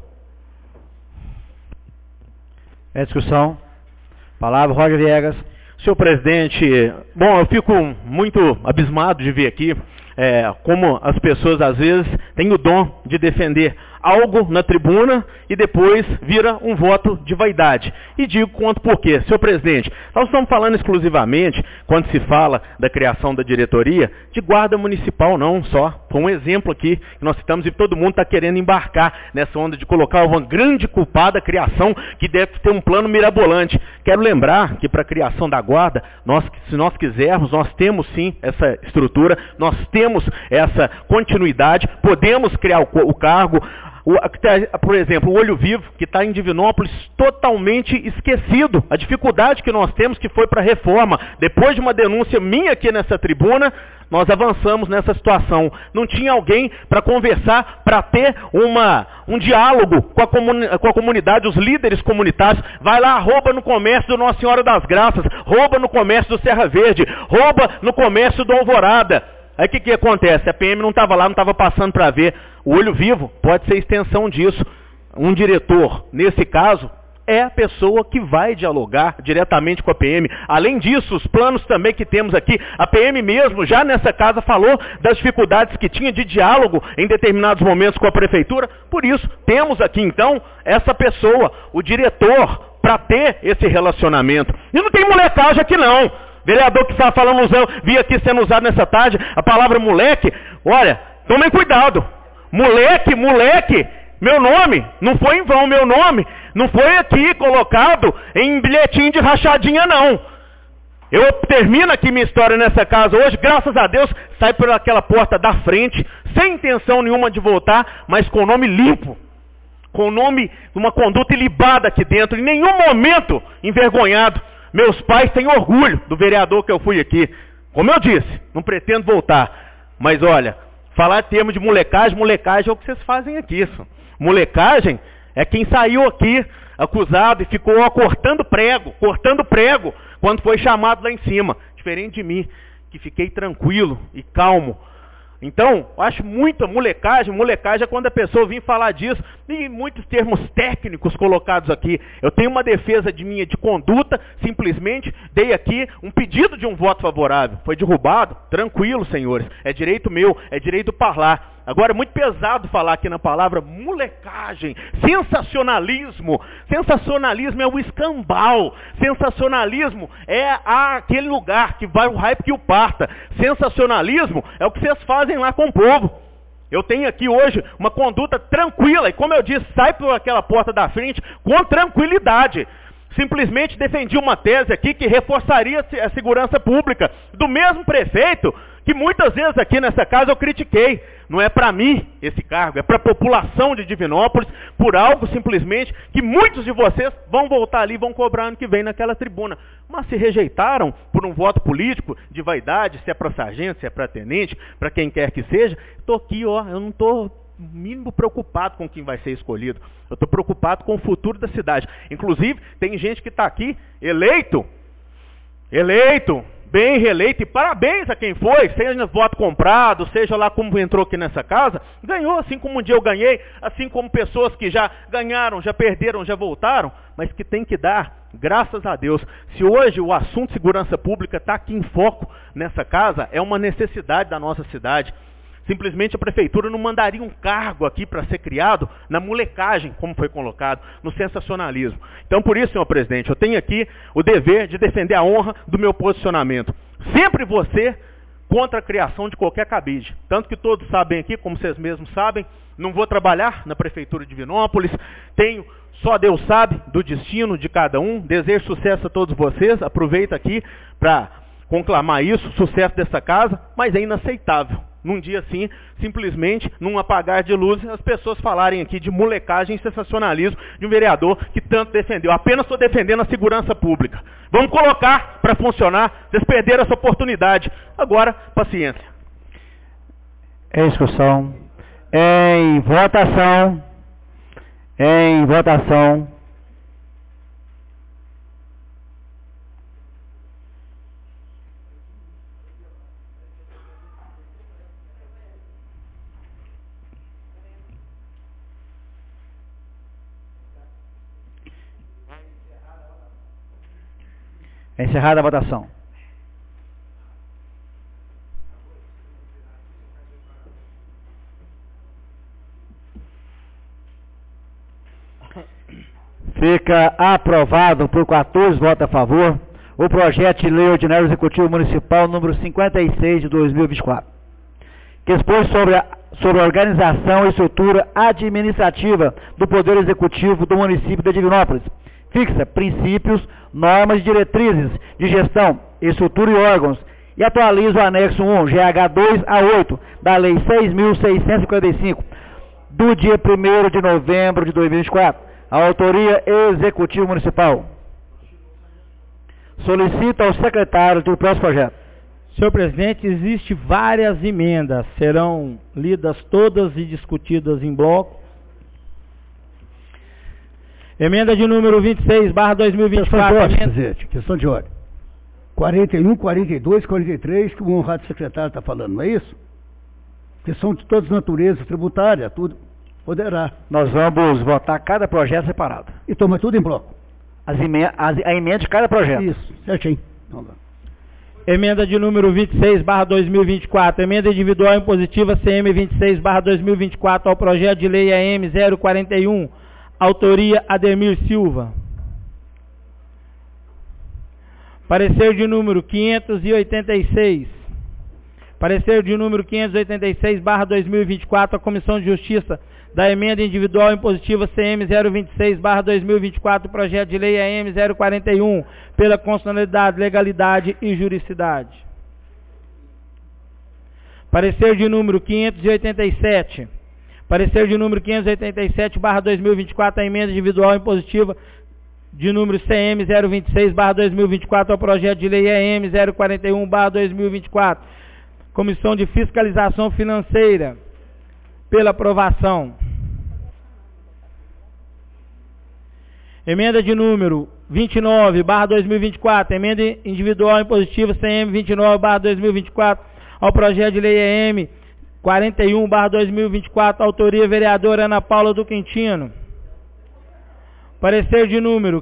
É discussão. Palavra, Roger Viegas. Senhor presidente, bom, eu fico muito abismado de ver aqui como as pessoas às vezes têm o dom de defender algo na tribuna e depois vira um voto de vaidade. E digo quanto por quê. Senhor presidente, nós estamos falando exclusivamente, quando se fala da criação da diretoria, de guarda municipal não só. Foi um exemplo aqui que nós citamos e todo mundo está querendo embarcar nessa onda de colocar uma grande culpada criação que deve ter um plano mirabolante. Quero lembrar que para a criação da guarda, se nós quisermos, nós temos sim essa estrutura, nós temos essa continuidade, podemos criar o cargo. Por exemplo, o Olho Vivo, que está em Divinópolis, totalmente esquecido. A dificuldade que nós temos, que foi para a reforma. Depois de uma denúncia minha aqui nessa tribuna, nós avançamos nessa situação. Não tinha alguém para conversar, para ter um diálogo com a comunidade, os líderes comunitários. Vai lá, rouba no comércio do Nossa Senhora das Graças, rouba no comércio do Serra Verde, rouba no comércio do Alvorada. Aí o que acontece? A PM não estava lá, não estava passando para ver. O Olho Vivo pode ser extensão disso. Um diretor, nesse caso, é a pessoa que vai dialogar diretamente com a PM. Além disso, os planos também que temos aqui, a PM mesmo, já nessa casa, falou das dificuldades que tinha de diálogo em determinados momentos com a prefeitura. Por isso, temos aqui então essa pessoa, o diretor, para ter esse relacionamento. E não tem molecagem aqui não. Vereador que está falando, vi aqui sendo usado nessa tarde, a palavra moleque. Olha, tomem cuidado. Moleque, meu nome, não foi em vão, meu nome não foi aqui colocado em bilhetinho de rachadinha, não. Eu termino aqui minha história nessa casa hoje, graças a Deus, sai por aquela porta da frente, sem intenção nenhuma de voltar, mas com o nome limpo. Com o nome, uma conduta ilibada aqui dentro, em nenhum momento envergonhado. Meus pais têm orgulho do vereador que eu fui aqui. Como eu disse, não pretendo voltar. Mas olha, falar em termos de molecagem é o que vocês fazem aqui. Isso. Molecagem é quem saiu aqui acusado e ficou cortando prego, quando foi chamado lá em cima. Diferente de mim, que fiquei tranquilo e calmo. Então, eu acho muita molecagem é quando a pessoa vem falar disso, e muitos termos técnicos colocados aqui. Eu tenho uma defesa de conduta, simplesmente dei aqui um pedido de um voto favorável. Foi derrubado, tranquilo, senhores, é direito meu, é direito de falar. Agora, é muito pesado falar aqui na palavra molecagem, sensacionalismo. Sensacionalismo é o escambau. Sensacionalismo é aquele lugar que vai o hype que o parta. Sensacionalismo é o que vocês fazem lá com o povo. Eu tenho aqui hoje uma conduta tranquila, e como eu disse, sai por aquela porta da frente com tranquilidade. Simplesmente defendi uma tese aqui que reforçaria a segurança pública do mesmo prefeito que muitas vezes aqui nessa casa eu critiquei. Não é para mim esse cargo, é para a população de Divinópolis, por algo simplesmente que muitos de vocês vão voltar ali e vão cobrar ano que vem naquela tribuna. Mas se rejeitaram por um voto político de vaidade, se é para sargento, se é para tenente, para quem quer que seja, estou aqui, eu não estou mínimo preocupado com quem vai ser escolhido. Eu estou preocupado com o futuro da cidade. Inclusive, tem gente que está aqui eleito, bem reeleito, e parabéns a quem foi, seja voto comprado, seja lá como entrou aqui nessa casa, ganhou, assim como um dia eu ganhei, assim como pessoas que já ganharam, já perderam, já voltaram, mas que tem que dar, graças a Deus. Se hoje o assunto de segurança pública está aqui em foco nessa casa, é uma necessidade da nossa cidade. Simplesmente a prefeitura não mandaria um cargo aqui para ser criado na molecagem, como foi colocado, no sensacionalismo. Então, por isso, senhor presidente, eu tenho aqui o dever de defender a honra do meu posicionamento. Sempre você contra a criação de qualquer cabide. Tanto que todos sabem aqui, como vocês mesmos sabem, não vou trabalhar na prefeitura de Divinópolis, só Deus sabe do destino de cada um. Desejo sucesso a todos vocês, aproveito aqui para conclamar isso, sucesso dessa casa, mas é inaceitável. Num dia assim, simplesmente, num apagar de luzes, as pessoas falarem aqui de molecagem e sensacionalismo de um vereador que tanto defendeu. Apenas estou defendendo a segurança pública. Vamos colocar para funcionar. Vocês perderam essa oportunidade. Agora, paciência. Em discussão. Em votação. Em votação. Encerrada a votação. Fica aprovado por 14 votos a favor o projeto de lei ordinário executivo municipal número 56 de 2024, que expõe sobre a organização e estrutura administrativa do Poder Executivo do município de Divinópolis. Fixa princípios, normas e diretrizes de gestão, estrutura e órgãos e atualiza o anexo 1, GH 2 a 8, da Lei 6.655, do dia 1º de novembro de 2024. A autoria executiva municipal. Solicita ao secretário do próximo projeto. Senhor presidente, existem várias emendas. Serão lidas todas e discutidas em bloco. Emenda de número 26/2024. Questão de ordem. 41, 42, 43, que o honrado secretário está falando, não é isso? Que são de todas naturezas tributária, tudo. Poderá. Nós vamos votar cada projeto separado. E toma tudo em bloco. A emenda de cada projeto. Isso, certinho. Emenda de número 26/2024. Emenda individual impositiva CM 26/2024 ao projeto de lei AM 041. Autoria Ademir Silva. Parecer de número 586. Parecer de número 586/2024 à Comissão de Justiça da Emenda Individual Impositiva CM 026/2024, projeto de lei AM 041, pela constitucionalidade, legalidade e juridicidade. Parecer de número 587. Parecer de número 587/2024, a emenda individual impositiva de número CM 026/2024 ao projeto de lei AM 041/2024. Comissão de Fiscalização Financeira, pela aprovação. Emenda de número 29/2024, emenda individual impositiva CM 29/2024 ao projeto de lei AM 41/2024, autoria vereadora Ana Paula do Quintino. Parecer de número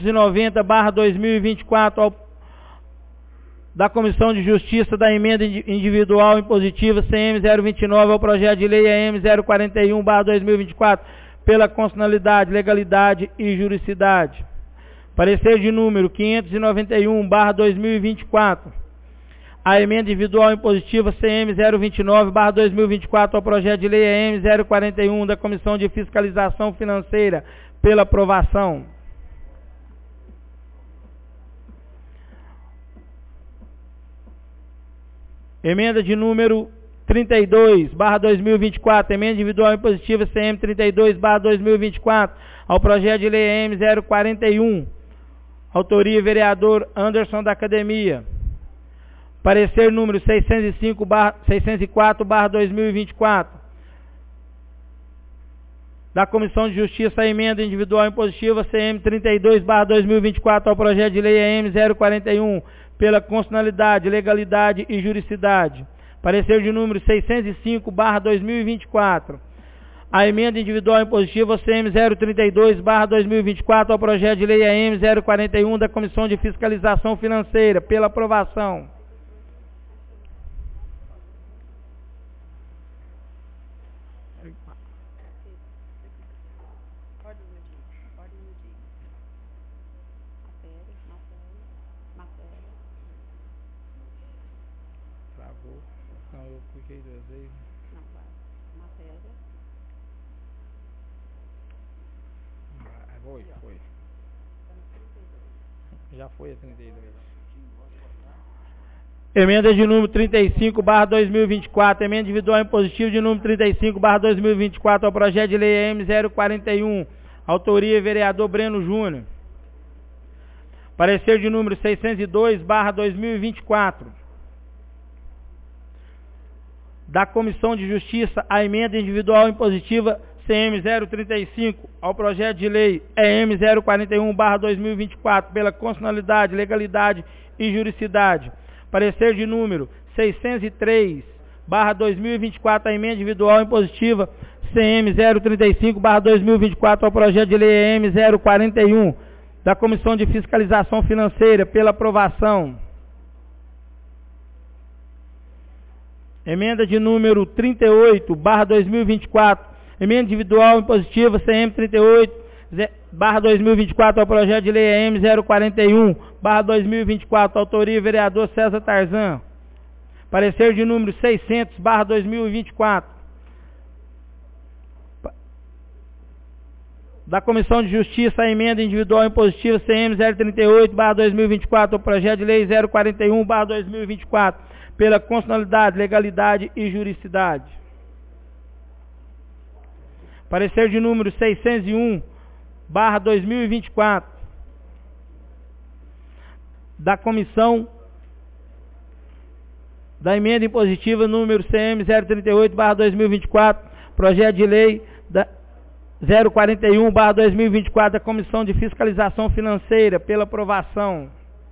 590/2024 da Comissão de Justiça da Emenda Individual Impositiva CM 029 ao projeto de lei AM 041/2024 pela constitucionalidade, legalidade e juridicidade. Parecer de número 591/2024. A emenda individual impositiva CM 029/2024 ao projeto de lei AM 041 da Comissão de Fiscalização Financeira pela aprovação. Emenda de número 32/2024, emenda individual impositiva CM 32/2024 ao projeto de lei AM 041. Autoria vereador Anderson da Academia. Parecer número 604/2024 da Comissão de Justiça, a emenda individual impositiva CM 32/2024 ao projeto de lei AM 041 pela constitucionalidade, legalidade e juridicidade. Parecer de número 605/2024. A emenda individual impositiva CM 032/2024 ao projeto de lei AM 041 da Comissão de Fiscalização Financeira pela aprovação. Já foi a 32. Emenda de número 35/2024, emenda individual impositiva de número 35/2024 ao projeto de lei AM 041, autoria vereador Breno Júnior. Parecer de número 602/2024. Da Comissão de Justiça, a emenda individual impositiva CM 035 ao projeto de lei EM 041/2024 pela constitucionalidade, legalidade e juridicidade. Parecer de número 603/2024, a emenda individual impositiva CM 035/2024 ao projeto de lei EM 041 da Comissão de Fiscalização Financeira pela aprovação. Emenda de número 38/2024, emenda individual impositiva CM 38/2024 ao projeto de lei EM 041/2024, autoria vereador César Tarzan. Parecer de número 600/2024. Da Comissão de Justiça, a emenda individual impositiva CM 038/2024 ao projeto de lei 041/2024 pela constitucionalidade, legalidade e juridicidade. Parecer de número 601/2024 da Comissão da emenda impositiva número CM 038/2024, projeto de lei 041/2024 da Comissão de Fiscalização Financeira pela aprovação.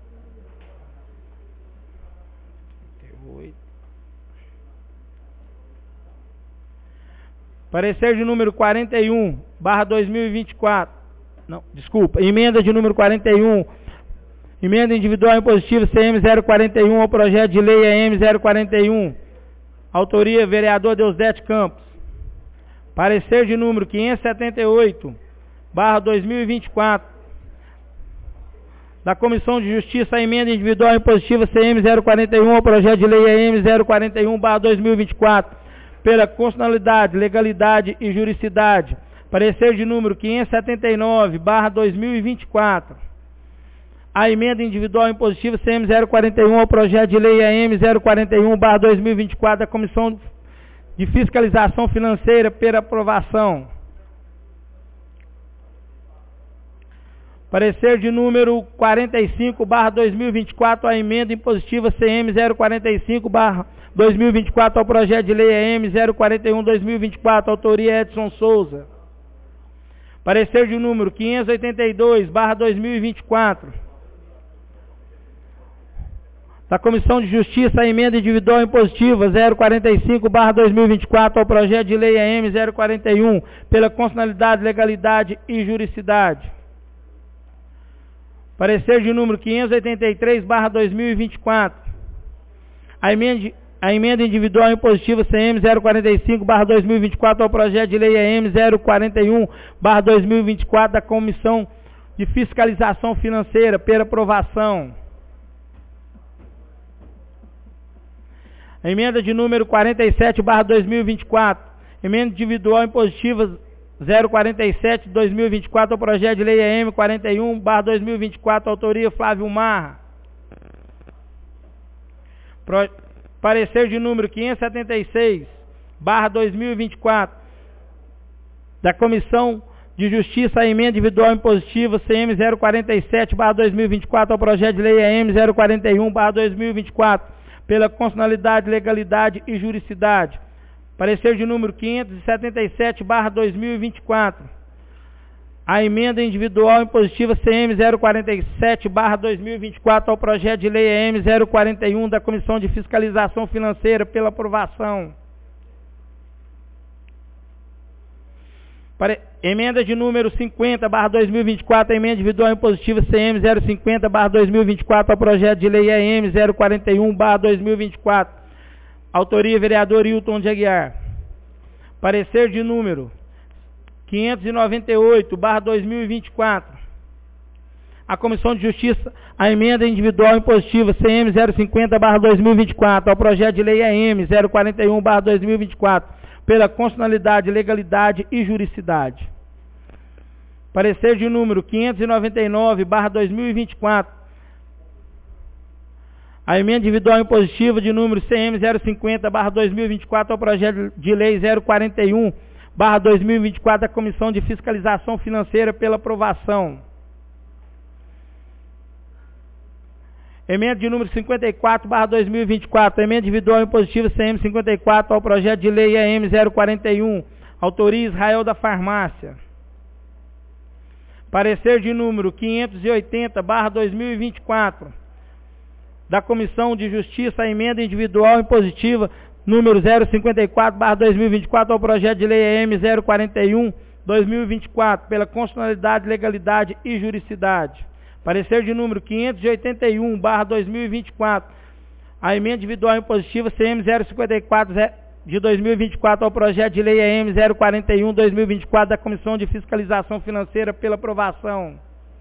Parecer de número 41/2024. Não, desculpa. Emenda de número 41. Emenda individual impositiva CM 041 ao projeto de lei EM 041. Autoria vereador Deusdete Campos. Parecer de número 578/2024. Da Comissão de Justiça, a emenda individual impositiva CM 041 ao projeto de lei EM 041/2024 pela constitucionalidade, legalidade e juridicidade. Parecer de número 579/2024. A emenda individual impositiva CM 041 ao projeto de lei EM 041/2024 da Comissão de Fiscalização Financeira pela aprovação. Parecer de número 45/2024, a emenda impositiva CM 045/2024 ao projeto de lei EM 041/2024, autoria Edson Souza. Parecer de número 582/2024. Da Comissão de Justiça, a emenda individual impositiva 045/2024 ao projeto de lei EM 041 pela constitucionalidade, legalidade e juridicidade. Parecer de número 583/2024. A emenda individual impositiva CM 045/2024 ao projeto de lei EM 041/2024 da Comissão de Fiscalização Financeira pela aprovação. A emenda de número 47/2024. Emenda individual impositiva 047/2024 ao projeto de lei EM 41/2024, autoria Flávio Marra. Parecer de número 576/2024 da Comissão de Justiça, a emenda individual impositiva CM 047/2024 ao projeto de lei EM 041/2024 pela constitucionalidade, legalidade e juridicidade. Parecer de número 577/2024. A emenda individual impositiva CM 047/2024 ao projeto de lei EM 041 da Comissão de Fiscalização Financeira pela aprovação. Emenda de número 50/2024, a emenda individual impositiva CM 050/2024 ao projeto de lei EM 041/2024. Autoria vereador Hilton de Aguiar. Parecer de número 598/2024. A Comissão de Justiça, a emenda individual impositiva CM 050/2024 ao projeto de lei EM 041/2024 pela constitucionalidade, legalidade e juridicidade. Parecer de número 599/2024. A emenda individual impositiva de número CM 050/2024 ao projeto de lei 041/2024 da Comissão de Fiscalização Financeira pela aprovação. Emenda de número 54/2024, emenda individual impositiva CM 54 ao projeto de lei EM 041, autoria Israel da Farmácia. Parecer de número 580/2024, da Comissão de Justiça, emenda individual impositiva número 054/2024 ao projeto de lei EM 041/2024, pela constitucionalidade, legalidade e juridicidade. Parecer de número 581/2024, a emenda individual impositiva CM 054 de 2024 ao projeto de lei EM 041/2024 da Comissão de Fiscalização Financeira pela aprovação.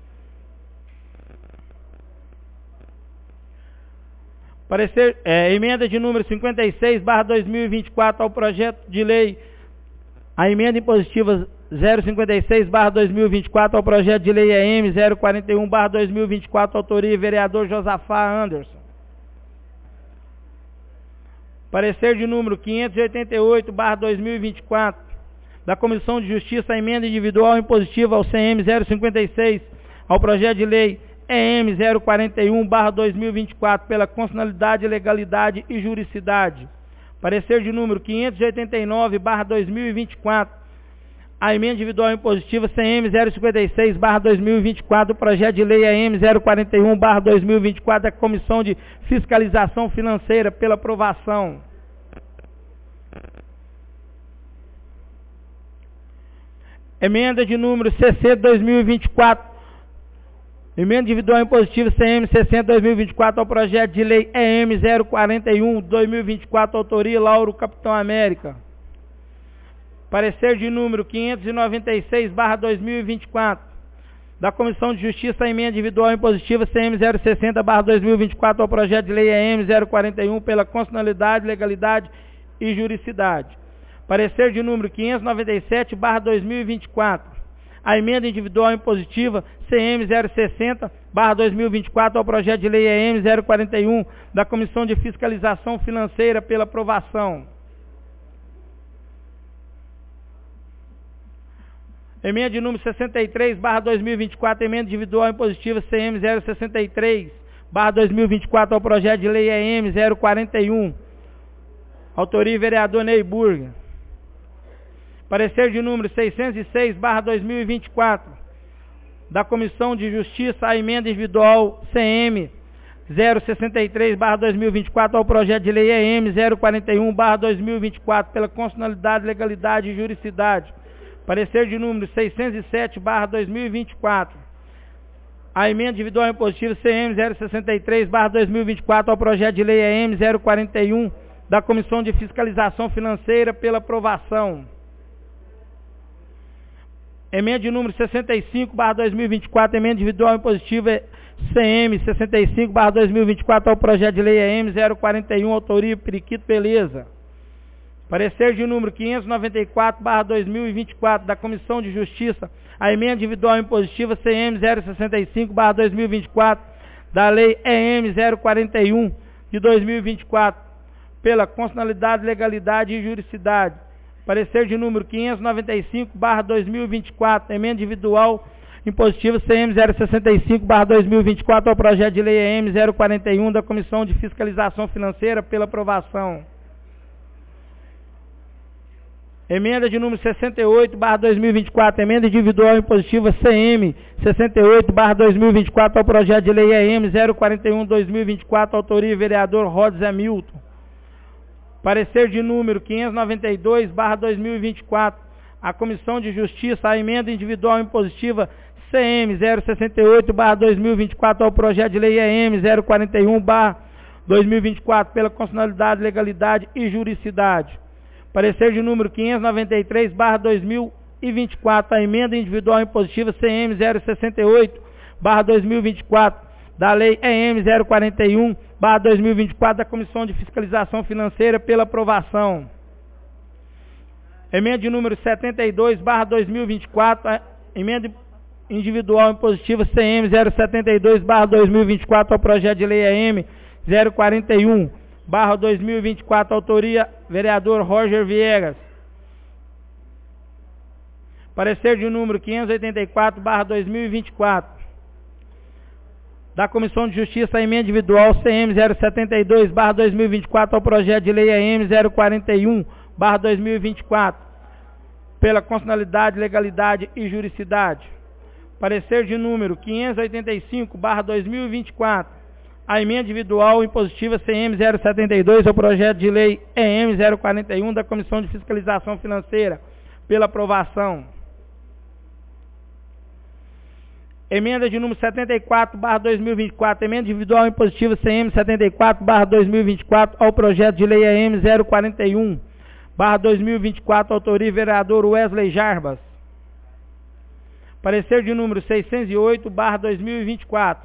Parecer, emenda de número 56/2024 ao projeto de lei, a emenda impositiva 056/2024 ao projeto de lei EM 041/2024, autoria vereador Josafá Anderson. Parecer de número 588/2024 da Comissão de Justiça, a emenda individual impositiva ao CM 056 ao projeto de lei EM 041/2024 pela constitucionalidade, legalidade e juridicidade. Parecer de número 589/2024, a emenda individual impositiva CM 056/2024 do projeto de lei EM 041/2024 da Comissão de Fiscalização Financeira pela aprovação. Emenda de número 60/2024, emenda individual impositiva CM 60/2024 ao projeto de lei EM 041/2024, autoria Lauro Capitão América. Parecer de número 596/2024 da Comissão de Justiça, emenda individual impositiva CM 060/2024 ao projeto de lei EM 041 pela constitucionalidade, legalidade e juridicidade. Parecer de número 597/2024, a emenda individual impositiva CM 060/2024 ao projeto de lei EM 041 da Comissão de Fiscalização Financeira pela aprovação. Emenda de número 63/2024, emenda individual impositiva CM 063/2024 ao projeto de lei EM 041, autoria vereador Ney Burger. Parecer de número 606/2024 da Comissão de Justiça, a emenda individual CM 063/2024 ao projeto de lei EM 041/2024 pela constitucionalidade, legalidade e juridicidade. Parecer de número 607/2024, a emenda individual impositiva CM 063/2024 ao projeto de lei EM 041 da Comissão de Fiscalização Financeira pela aprovação. Emenda de número 65/2024, emenda individual impositiva CM 65/2024 ao projeto de lei EM 041, autoria Periquito Beleza. Parecer de número 594/2024 da Comissão de Justiça, a emenda individual impositiva CM 065/2024 da lei EM 041 de 2024 pela constitucionalidade, legalidade e juridicidade. Parecer de número 595/2024, emenda individual impositiva CM 065/2024 ao projeto de lei EM 041 da Comissão de Fiscalização Financeira pela aprovação. Emenda de número 68/2024, emenda individual impositiva CM 68/2024 ao projeto de lei EM 041/2024, autoria vereador Rhodes Hamilton. Parecer de número 592/2024, a Comissão de Justiça, a emenda individual impositiva CM 068/2024 ao projeto de lei EM 041/2024 pela constitucionalidade, legalidade e juridicidade. Parecer de número 593/2024, a emenda individual impositiva CM 068/2024 da lei EM 041/2024 da Comissão de Fiscalização Financeira pela aprovação. Emenda de número 72/2024, a emenda individual impositiva CM 072/2024 ao projeto de lei EM 041/2024, autoria vereador Roger Viegas. Parecer de número 584/2024, Da Comissão de Justiça, a emenda individual CM 072/2024 ao projeto de lei EM 041/2024, pela constitucionalidade, legalidade e juridicidade. Parecer de número 585/2024, a emenda individual impositiva CM 072 ao projeto de lei EM 041 da Comissão de Fiscalização Financeira, pela aprovação. Emenda de número 74/2024, emenda individual impositiva CM 74/2024 ao projeto de lei EM 041/2024, autoria vereador Wesley Jarbas. Parecer de número 608/2024.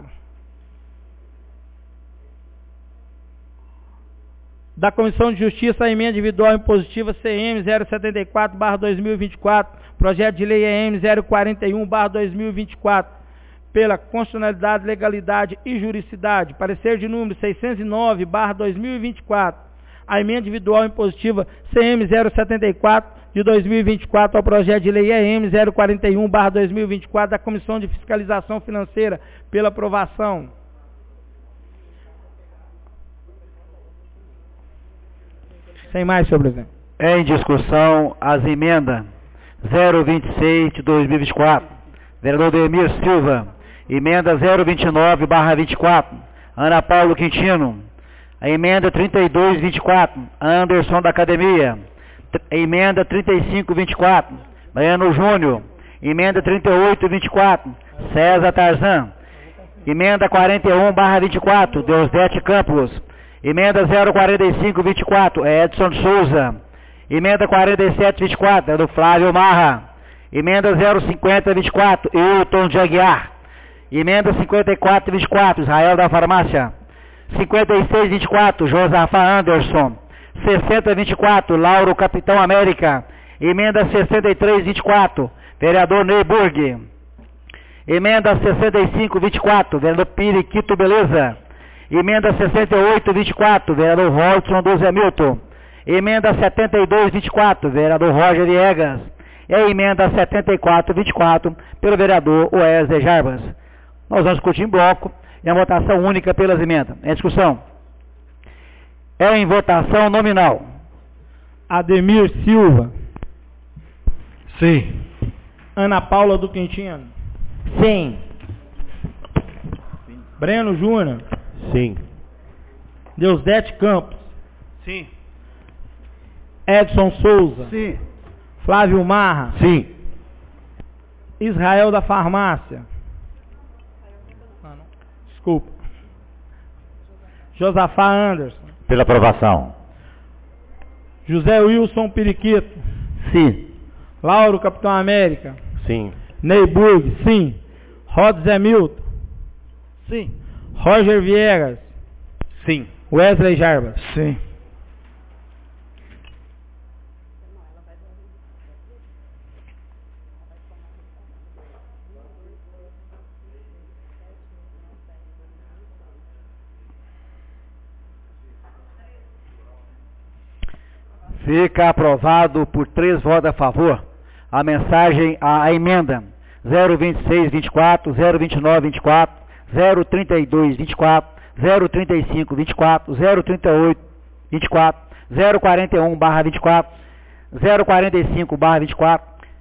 Da Comissão de Justiça, a emenda individual impositiva CM 074/2024, projeto de lei EM 041/2024, pela constitucionalidade, legalidade e juridicidade. Parecer de número 609/2024. A emenda individual impositiva CM 074 de 2024 ao projeto de lei EM 041/2024 da Comissão de Fiscalização Financeira, pela aprovação. Sem mais, senhor presidente. Em discussão as emendas 026 de 2024. Vereador Demir Silva. Emenda 029/24. Ana Paula Quintino. A emenda 32/24. Anderson da Academia. Emenda 35/24. Mariano Júnior. Emenda 38/24. César Tarzan. Emenda 41/24. Deusdete Campos. Emenda 045/24. Edson Souza. Emenda 47/24. Do Flávio Marra. Emenda 050/24. Hilton de Aguiar. Emenda 54/24. Israel da Farmácia. 56/24. Josafá Anderson. 60/24. Lauro Capitão América. Emenda 63/24. Vereador Neyburg. Emenda 65/24. Vereador Piriquito Beleza. Emenda 68/24. Vereador Rodson do Zé Milton. Emenda 72/24. Vereador Roger Viegas. E a emenda 74/24 pelo vereador Wesley Jarbas. Nós vamos discutir em bloco e a votação única pelas emendas. Em discussão. É em votação nominal. Ademir Silva. Sim. Ana Paula do Quintino. Sim. Breno Júnior. Sim. Deusdete Campos. Sim. Edson Souza. Sim. Flávio Marra. Sim. Israel da Farmácia. Desculpa. Josafá Anderson. Pela aprovação. José Wilson Periquito. Sim. Lauro Capitão América. Sim. Neyburg. Sim. Rod Zé Milton. Sim. Roger Viegas. Sim. Wesley Jarbas. Sim. Fica aprovado por 3 votos a favor a mensagem, a emenda 026/24, 029/24, 032/24, 035/24, 038/24, 041/24, 045/24,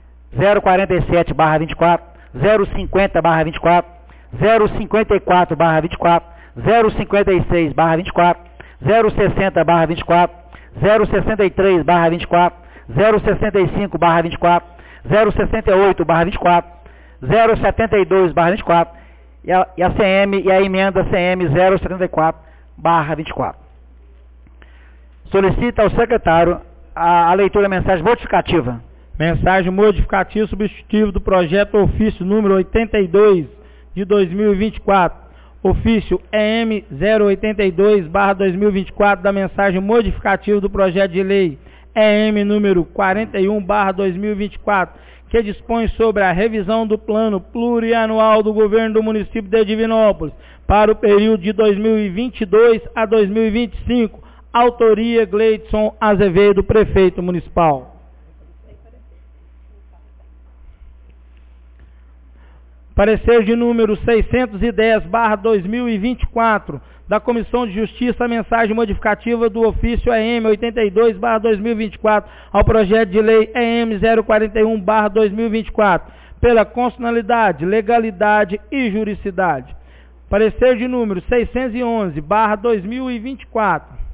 047/24, 050/24, 054/24, 056/24, 060/24, 063/24, 065/24, 068/24, 072/24 e a CM e a emenda CM 074/24. Solicita ao secretário a leitura da mensagem modificativa. Mensagem modificativa substitutiva do projeto ofício número 82 de 2024. Ofício EM 082/2024 da mensagem modificativa do projeto de lei EM número 41/2024, que dispõe sobre a revisão do plano plurianual do governo do município de Divinópolis para o período de 2022 a 2025. Autoria Gleidson Azevedo, prefeito municipal. Parecer de número 610/2024, da Comissão de Justiça, a mensagem modificativa do ofício EM 82/2024 ao projeto de lei EM 041/2024, pela constitucionalidade, legalidade e juridicidade. Parecer de número 611/2024.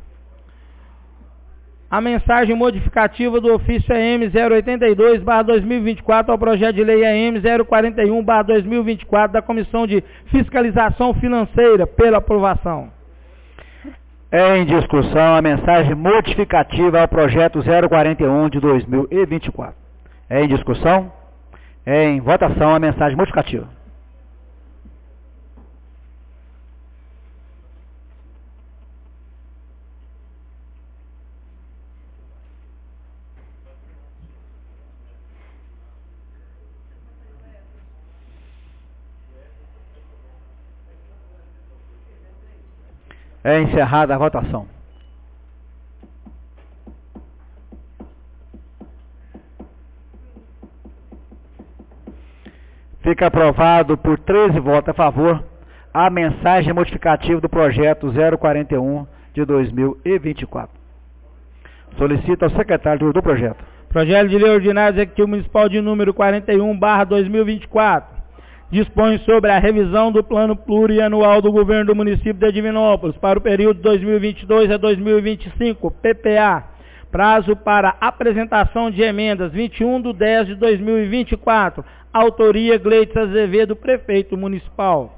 A mensagem modificativa do ofício EM 082/2024 ao projeto de lei EM 041/2024 da Comissão de Fiscalização Financeira, pela aprovação. Em discussão a mensagem modificativa ao projeto 041 de 2024. Em discussão, em votação a mensagem modificativa. É encerrada a votação. Fica aprovado por 13 votos a favor a mensagem modificativa do projeto 041 de 2024. Solicito ao secretário do projeto. Projeto de lei ordinário executivo municipal de número 41/2024. Dispõe sobre a revisão do plano plurianual do governo do município de Divinópolis para o período 2022 a 2025, PPA. Prazo para apresentação de emendas 21/10/2024. Autoria Gleides Azevedo, prefeito municipal.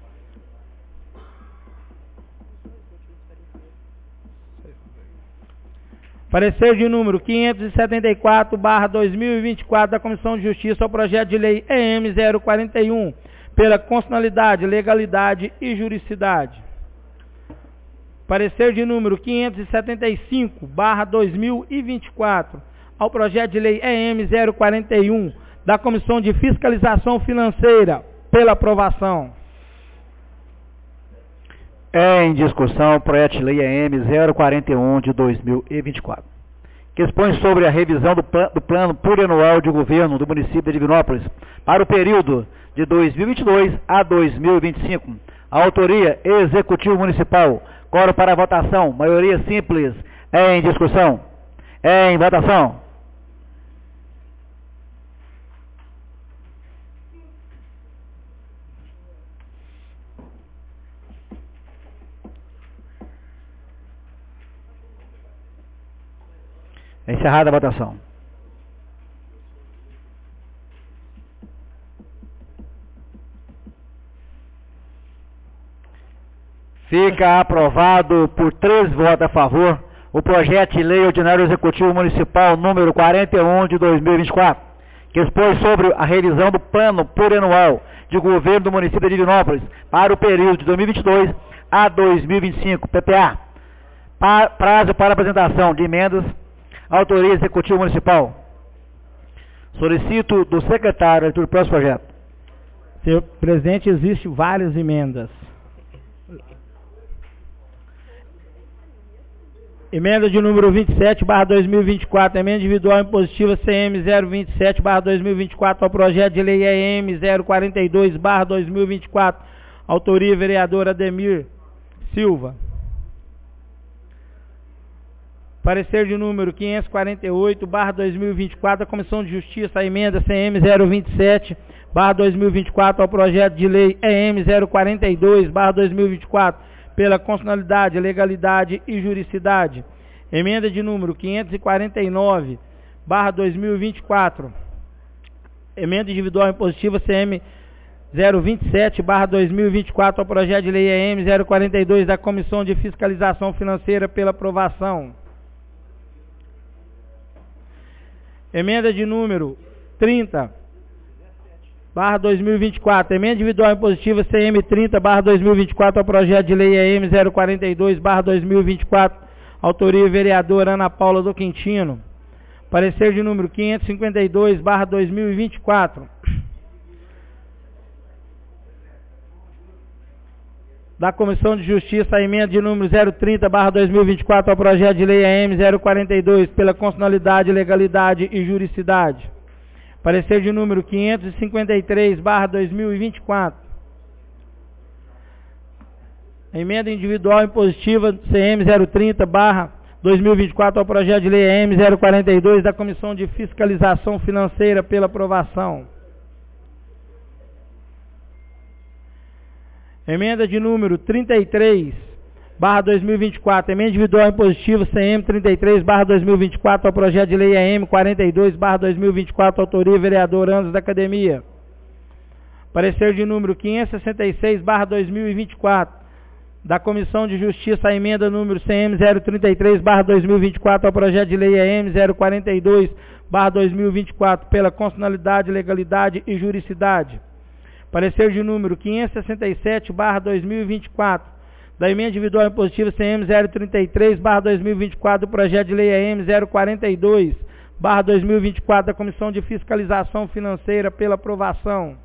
Parecer de número 574/2024 da Comissão de Justiça ao projeto de lei EM 041, pela constitucionalidade, legalidade e juridicidade. Parecer de número 575/2024 ao projeto de lei EM 041 da Comissão de Fiscalização Financeira, pela aprovação. Em discussão o projeto de lei EM 041 de 2024, que expõe sobre a revisão do plano plurianual de governo do município de Divinópolis para o período de 2022 a 2025. A autoria Executivo Municipal. Quórum para a votação. Maioria simples. Em discussão. Em votação. Encerrada a votação. Fica aprovado por 3 votos a favor o projeto de lei ordinário executivo municipal número 41 de 2024, que expõe sobre a revisão do plano plurianual de governo do município de Divinópolis para o período de 2022 a 2025, PPA. Prazo para apresentação de emendas. Autoria Executivo Municipal. Solicito do secretário do próximo projeto. Senhor presidente, existem várias emendas. Emenda de número 27/2024, emenda individual impositiva CM 027/2024 ao projeto de lei EM 042/2024. Autoria vereador Ademir Silva. Parecer de número 548/2024 da Comissão de Justiça, a emenda CM 027/2024 ao projeto de lei EM 042/2024, pela constitucionalidade, legalidade e juridicidade. Emenda de número 549/2024. Emenda individual impositiva CM 027/2024 ao projeto de lei EM 042 da Comissão de Fiscalização Financeira, pela aprovação. Emenda de número 30/2024, emenda individual impositiva CM 30/2024 ao projeto de lei EM 042/2024, autoria vereadora Ana Paula do Quintino. Parecer de número 552/2024. Da Comissão de Justiça, a emenda de número 030/2024 ao projeto de lei EM 042, pela constitucionalidade, legalidade e juridicidade. Parecer de número 553/2024. Emenda individual impositiva CM 030/2024 ao projeto de lei EM 042 da Comissão de Fiscalização Financeira pela aprovação. Emenda de número 33/2024. Emenda individual impositiva CM 33/2024 ao projeto de lei EM 42/2024, autoria vereador Andes da Academia. Parecer de número 566/2024. Da Comissão de Justiça, a emenda número CM 033/2024 ao projeto de lei EM 042/2024 pela constitucionalidade, legalidade e juridicidade. Parecer de número 567/2024. Da emenda individual impositiva CM 033/2024 do projeto de lei EM 042/2024 da Comissão de Fiscalização Financeira pela aprovação.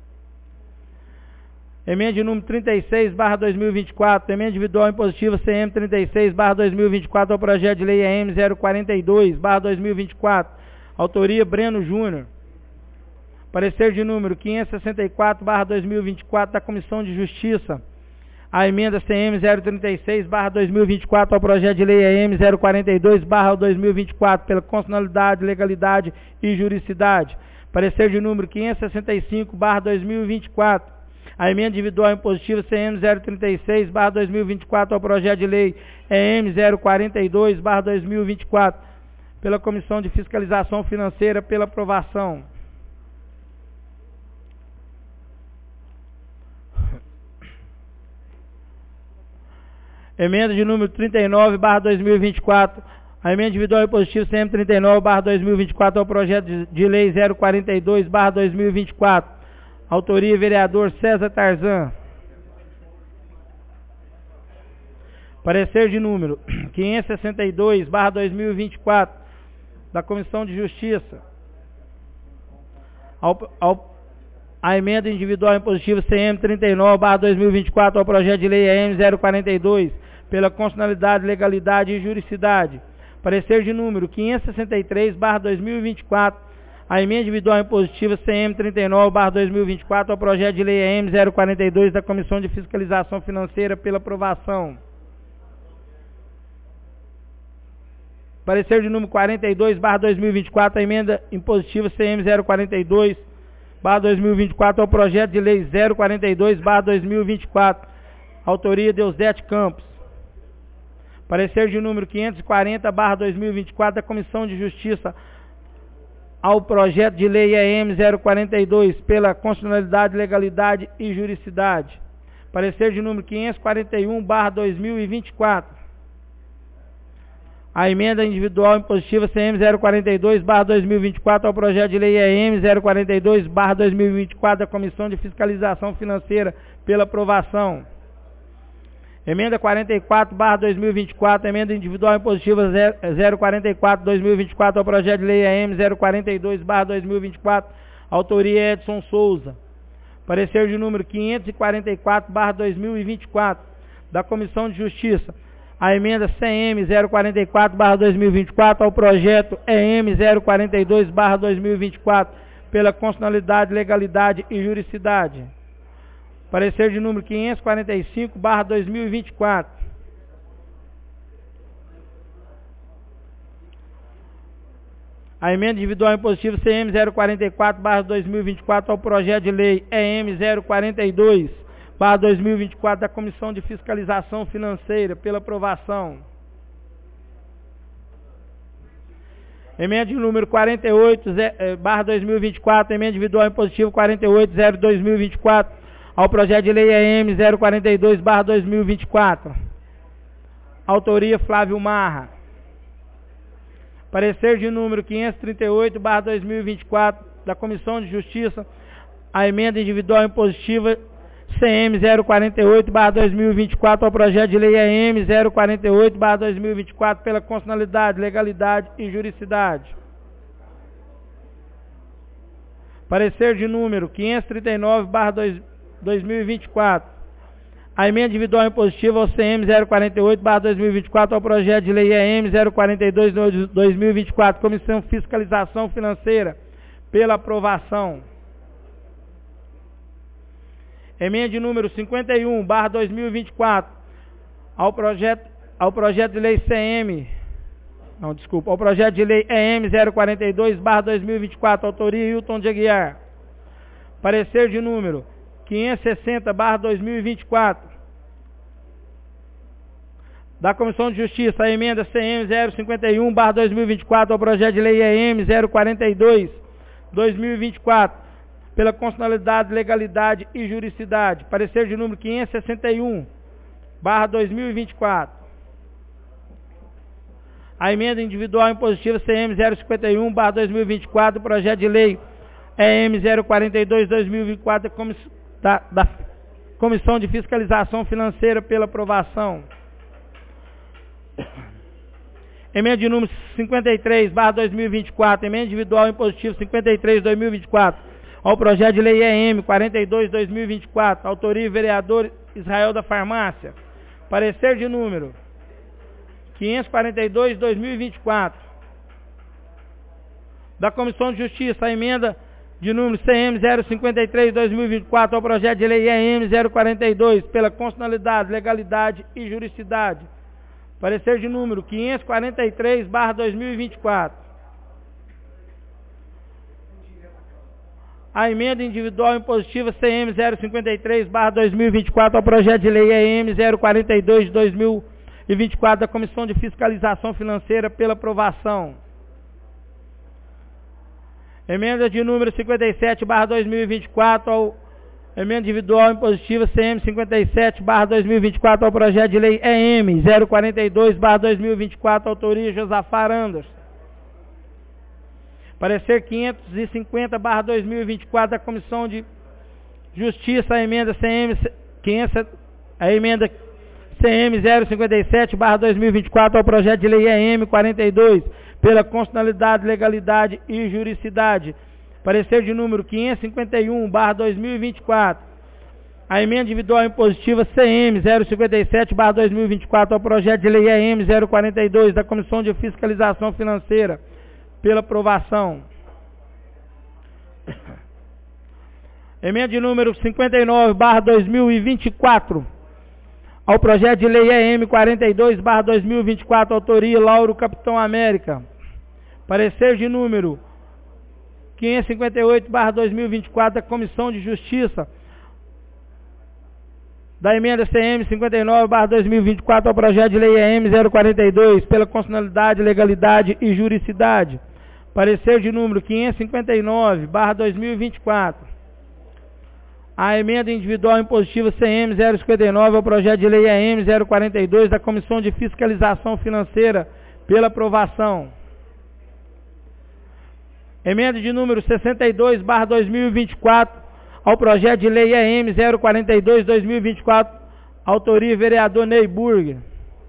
Emenda de número 36/2024, emenda individual impositiva CM 36/2024 ao projeto de lei EM 042/2024, autoria Breno Júnior. Parecer de número 564/2024 da Comissão de Justiça, a emenda CM 036/2024 ao projeto de lei EM 042/2024 pela constitucionalidade, legalidade e juridicidade. Parecer de número 565/2024. A emenda individual impositiva CM 036/2024 ao projeto de lei EM 042/2024 pela Comissão de Fiscalização Financeira pela aprovação. Emenda de número 39/2024. A emenda individual impositiva CM 39/2024 ao projeto de lei 042/2024. Autoria vereador César Tarzan. Parecer de número 562/2024 da Comissão de Justiça. A emenda individual impositiva CM 39/2024 ao projeto de lei EM 042 pela constitucionalidade, legalidade e juridicidade. Parecer de número 563/2024. A emenda individual impositiva CM 39/2024 ao projeto de lei EM 042 da Comissão de Fiscalização Financeira pela aprovação. Parecer de número 42/2024, a emenda impositiva CM 042/2024 ao projeto de lei 042/2024, autoria Deusdete Campos. Parecer de número 540/2024 da Comissão de Justiça ao projeto de lei EM 042 pela constitucionalidade, legalidade e juridicidade. Parecer de número 541/2024. A emenda individual impositiva CM 042/2024 ao projeto de lei EM 042/2024 da Comissão de Fiscalização Financeira pela aprovação. Emenda 44/2024, emenda individual impositiva 044/2024 ao projeto de lei EM 042/2024, autoria Edson Souza. Parecer de número 544/2024 da Comissão de Justiça. A emenda CM 044/2024 ao projeto EM 042/2024 pela constitucionalidade, legalidade e juridicidade. Parecer de número 545/2024. A emenda individual impositiva CM 044/2024 ao projeto de lei EM 042/2024 da Comissão de Fiscalização Financeira pela aprovação. Emenda de número 48/2024, emenda individual impositiva 48/2024 ao projeto de lei EM 042/2024. Autoria Flávio Marra. Parecer de número 538/2024 da Comissão de Justiça, a emenda individual impositiva CM 048/2024 ao projeto de lei EM 048/2024 pela constitucionalidade, legalidade e juridicidade. Parecer de número 539/2024. A emenda individual impositiva ao CM 048/2024 ao projeto de lei EM 042/2024, Comissão de Fiscalização Financeira, pela aprovação. Emenda de número 51/2024 ao projeto de lei ao projeto de lei EM 042/2024, autoria Hilton de Aguiar. Parecer de número 560/2024 da Comissão de Justiça, a emenda CM 051/2024 ao projeto de lei EM 042/2024, pela constitucionalidade, legalidade e juridicidade. Parecer de número 561/2024. A emenda individual impositiva CM 051/2024 do projeto de lei EM 042/2024 da Comissão de Fiscalização Financeira pela aprovação. Emenda de número 53/2024, emenda individual impositiva 53/2024 ao projeto de lei EM 42/2024, autoria vereador Israel da Farmácia. Parecer de número 542/2024 da Comissão de Justiça, a emenda de número CM 053/2024 ao projeto de lei EM 042 pela constitucionalidade, legalidade e juridicidade. Parecer de número 543/2024. A emenda individual impositiva CM 053/2024 ao projeto de lei EM 042/2024 da Comissão de Fiscalização Financeira pela aprovação. Emenda de número 57/2024 ao emenda individual impositiva CM 57/2024 ao projeto de lei EM 042/2024, autoria Josafá Anders. Parecer 550/2024 da Comissão de Justiça, a emenda CM 057/2024 ao projeto de lei EM 42, pela constitucionalidade, legalidade e juridicidade. Parecer de número 551/2024. A emenda individual impositiva CM 057/2024 ao projeto de lei EM 042 da Comissão de Fiscalização Financeira pela aprovação. Emenda de número 59/2024 ao projeto de lei EM 42/2024, autoria Lauro Capitão América. Parecer de número 558/2024 da Comissão de Justiça, da emenda CM 59/2024 ao projeto de lei EM 042, pela constitucionalidade, legalidade e juridicidade. Parecer de número 559/2024. A emenda individual impositiva CM 059 ao projeto de lei EM 042 da Comissão de Fiscalização Financeira pela aprovação. Emenda de número 62/2024 ao projeto de lei EM 042/2024, autoria vereador Ney Burger.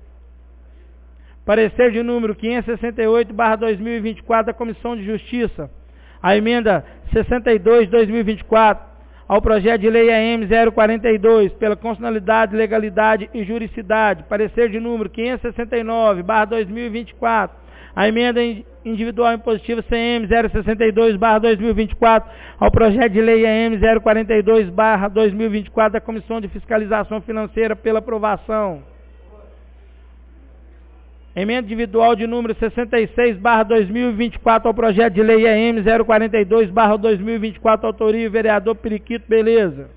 Parecer de número 568/2024 da Comissão de Justiça. A emenda 62/2024 ao projeto de lei EM 042, pela constitucionalidade, legalidade e juridicidade. Parecer de número 569/2024. A emenda individual impositiva CM 062/2024 ao projeto de lei EM 042/2024 da Comissão de Fiscalização Financeira pela aprovação. Emenda individual de número 66/2024 ao projeto de lei EM 042/2024, autoria vereador Periquito Beleza.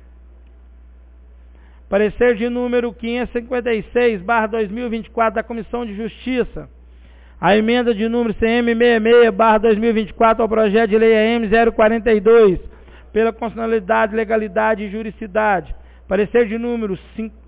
Parecer de número 556/2024 da Comissão de Justiça. A emenda de número CM 66/2024 ao projeto de lei EM 042, pela constitucionalidade, legalidade e juridicidade. Parecer de número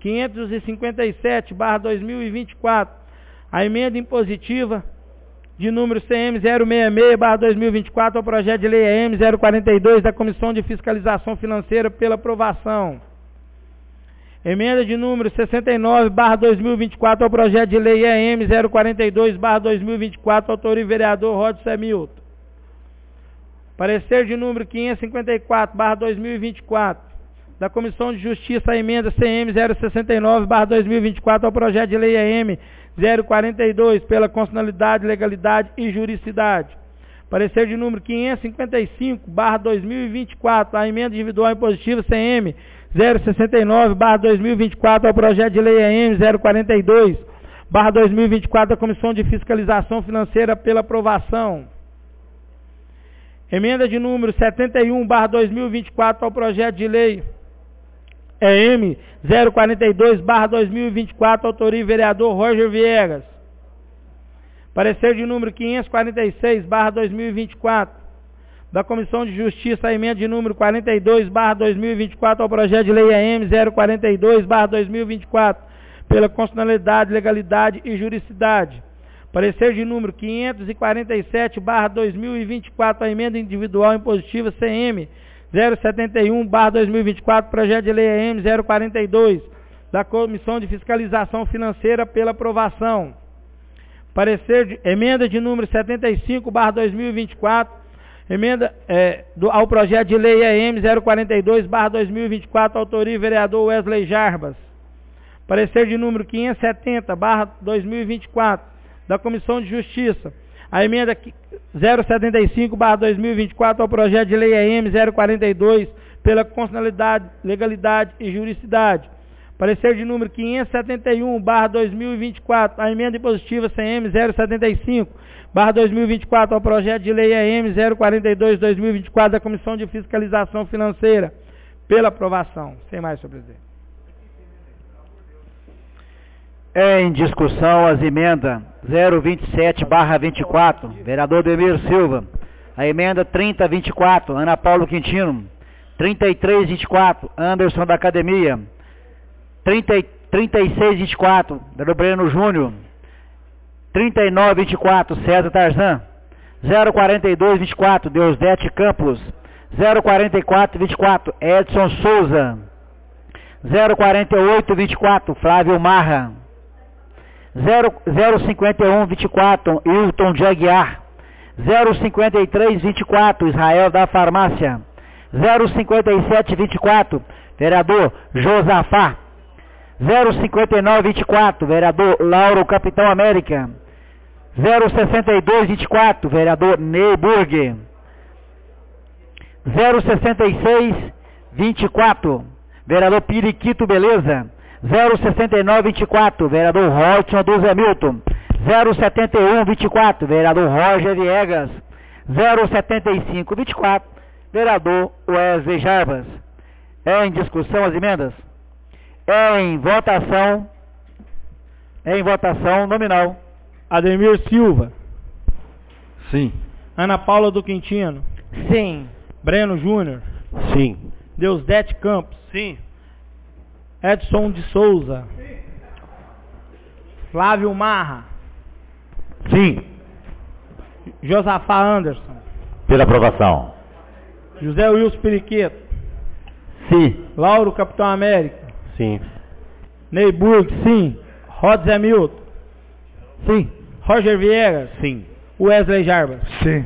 557/2024. A emenda impositiva de número CM 066/2024 ao projeto de lei EM 042 da Comissão de Fiscalização Financeira pela aprovação. Emenda de número 69/2024 ao projeto de lei EM 042/2024, autoria vereador Rodson Hamilton. Parecer de número 554/2024 da Comissão de Justiça, a emenda CM 069/2024 ao projeto de lei EM 042, pela constitucionalidade, legalidade e juridicidade. Parecer de número 555/2024, a emenda individual impositiva CM 069/2024 ao projeto de lei EM 042/2024 da Comissão de Fiscalização Financeira pela aprovação. Emenda de número 71/2024 ao projeto de lei EM 042/2024, autoria vereador Roger Viegas. Parecer de número 546/2024 da Comissão de Justiça, a emenda de número 42/2024 ao projeto de lei EM 042/2024 pela constitucionalidade, legalidade e juridicidade. Parecer de número 547/2024, a emenda individual impositiva CM 071/2024, projeto de lei EM 042 da Comissão de Fiscalização Financeira pela aprovação. Parecer de emenda de número 75/2024, emenda ao projeto de lei EM 042/2024, autoria vereador Wesley Jarbas. Parecer de número 570/2024 da Comissão de Justiça, a emenda 075/2024 ao projeto de lei EM 042 pela constitucionalidade, legalidade e juridicidade. Parecer de número 571/2024, a emenda impositiva CM 075/2024 ao projeto de lei EM 042/2024 da Comissão de Fiscalização Financeira pela aprovação. Sem mais, senhor presidente. Em discussão as emendas 027/24, vereador Demir Silva. A emenda 3024, Ana Paula Quintino. 3324, Anderson da Academia. 3624, vereador Breno Júnior. 3924, César Tarzan. 04224, Deusdete Campos. 04424, Edson Souza. 04824, Flávio Marra. 05124, Hilton de Aguiar. 05324, Israel da Farmácia. 05724, vereador Josafá. 05924, vereador Lauro Capitão América. 06224, vereador Neyburg. 06624, vereador Periquito Beleza. 06924, vereador Rodson do Zé Milton. 07124, vereador Roger Viegas. 07524, vereador Wesley Jarbas. Em discussão as emendas? Em votação nominal. Ademir Silva. Sim. Ana Paula do Quintino. Sim. Breno Júnior. Sim. Deusdete Campos. Sim. Edson de Souza. Flávio Marra. Sim. Josafá Anderson. Pela aprovação. José Wilson Periquito. Sim. Lauro Capitão América. Sim. Neyburg, sim. Rodzé Milton. Sim. Roger Viegas. Sim. Wesley Jarbas. Sim.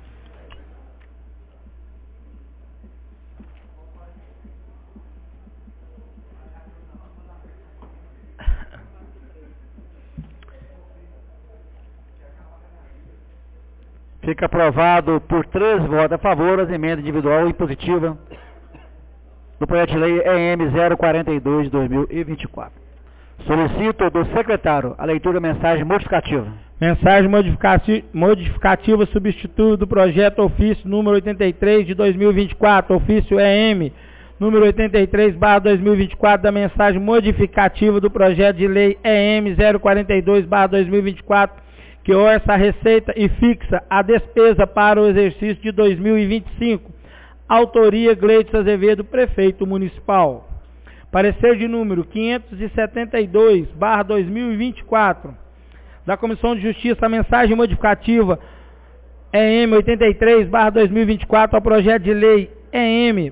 Fica aprovado por 3 votos a favor as emendas individual e positiva do projeto de lei EM 042 de 2024. Solicito do secretário a leitura da mensagem modificativa. Mensagem modificativa substitui do projeto ofício número 83 de 2024, ofício EM número 83/2024 da mensagem modificativa do projeto de lei EM 042/2024, que orça a receita e fixa a despesa para o exercício de 2025. Autoria Gleides Azevedo, prefeito municipal. Parecer de número 572/2024 da Comissão de Justiça, a mensagem modificativa EM 83/2024 ao projeto de lei EM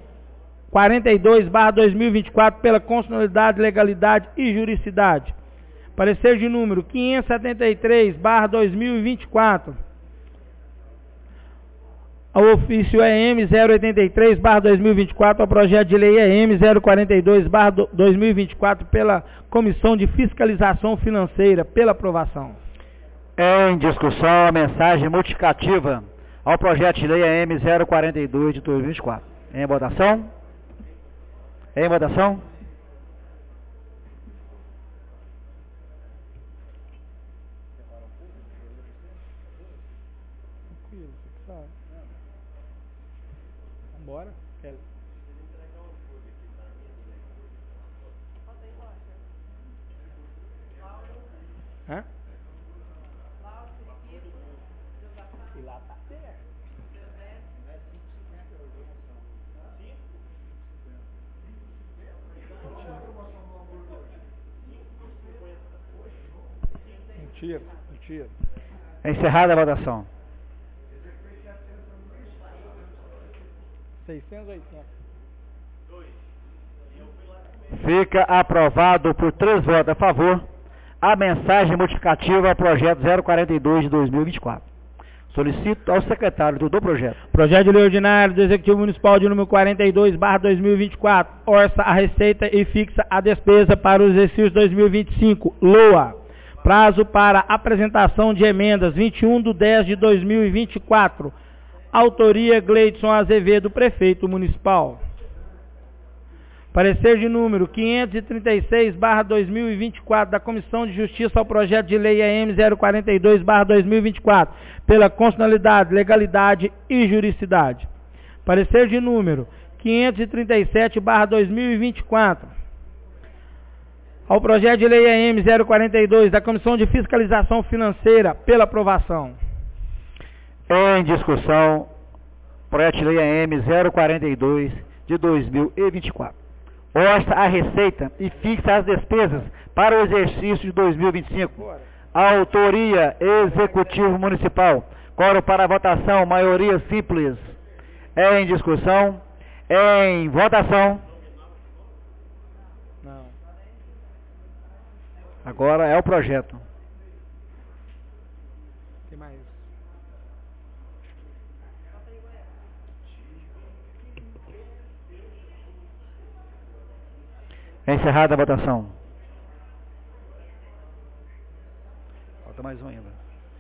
42/2024 pela constitucionalidade, legalidade e juridicidade. Parecer de número 573/2024 ao ofício EM 083/2024 ao projeto de lei EM 042/2024 pela Comissão de Fiscalização Financeira pela aprovação. Em discussão a mensagem modificativa ao projeto de lei AM 042 de 2024. Em votação? Em votação? Bora. Hã? E lá tá perto. Mentira. Encerrada a votação. 680. Fica aprovado por 3 votos a favor a mensagem modificativa ao projeto 042 de 2024. Solicito ao secretário do projeto. Projeto de lei ordinário do Executivo Municipal de número 42/2024, orça a receita e fixa a despesa para o exercício 2025, LOA. Prazo para apresentação de emendas 21/10/2024. Autoria Gleidson Azevedo, prefeito municipal. Parecer de número 536/2024 da Comissão de Justiça ao projeto de lei AM 042/2024, pela constitucionalidade, legalidade e juridicidade. Parecer de número 537/2024 ao projeto de lei AM 042 da Comissão de Fiscalização Financeira, pela aprovação. Em discussão, projeto de lei AM 042 de 2024. Orça a receita e fixa as despesas para o exercício de 2025. Autoria Executivo Municipal. Quórum para votação, maioria simples. Em discussão, em votação. Não. Agora é o projeto. Tem mais. Encerrada a votação. Falta mais um ainda.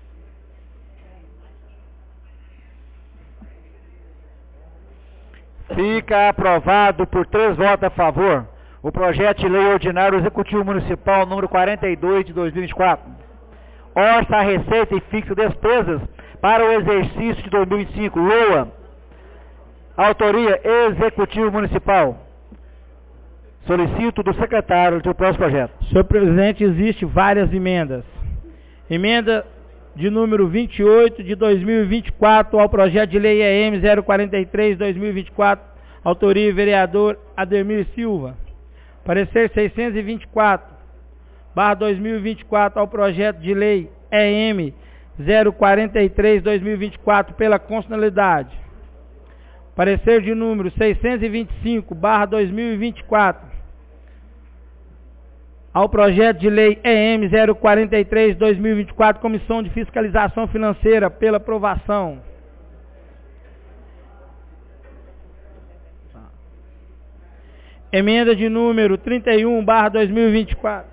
Fica aprovado por 3 votos a favor o projeto de lei ordinário Executivo Municipal número 42 de 2024. Orça a receita e fixa despesas para o exercício de 2025, LOA. Autoria Executivo Municipal. Solicito do secretário do próximo projeto. Senhor presidente, existem várias emendas. Emenda de número 28 de 2024 ao projeto de lei AM 043 de 2024, autoria vereador Ademir Silva. Parecer 624/2024 ao projeto de lei EM 043 de 2024, pela constitucionalidade. Parecer de número 625/2024 ao projeto de lei EM 043 de 2024, Comissão de Fiscalização Financeira, pela aprovação. Emenda de número 31/2024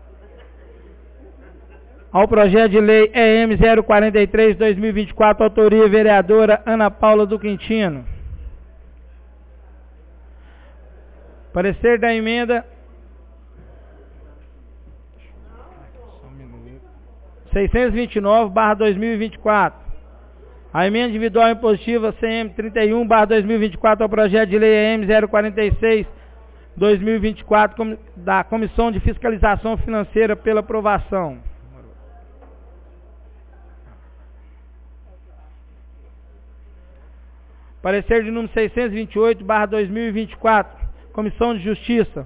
ao projeto de lei EM 043 de 2024, autoria vereadora Ana Paula do Quintino. Parecer da emenda 629/2024. A emenda individual impositiva CM 31/2024 ao projeto de lei EM 046/2024 da Comissão de Fiscalização Financeira, pela aprovação. Parecer de número 628/2024, Comissão de Justiça.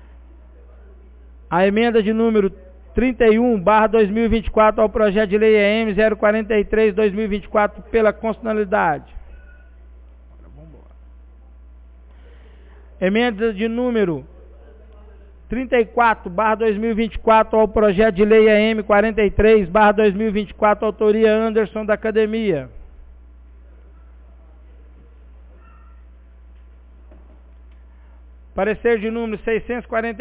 A emenda de número 31/2024 ao projeto de lei EM 043/2024, pela constitucionalidade. Emenda de número 34/2024 ao projeto de lei EM 43/2024, autoria Anderson da Academia. Parecer de número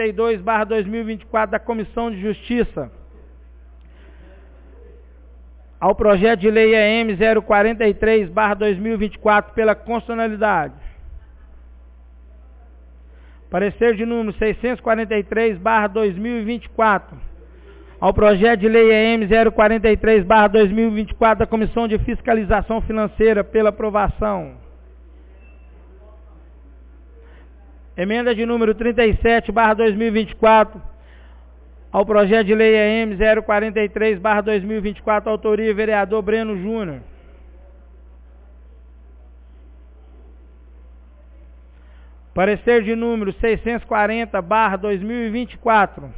642/2024 da Comissão de Justiça. ao projeto de lei EM 043/2024 pela constitucionalidade. Parecer de número 643/2024 ao projeto de lei EM 043/2024 da Comissão de Fiscalização Financeira pela aprovação. Emenda de número 37/2024 ao projeto de lei EM 043/2024, autoria vereador Breno Júnior. Parecer de número 640/2024.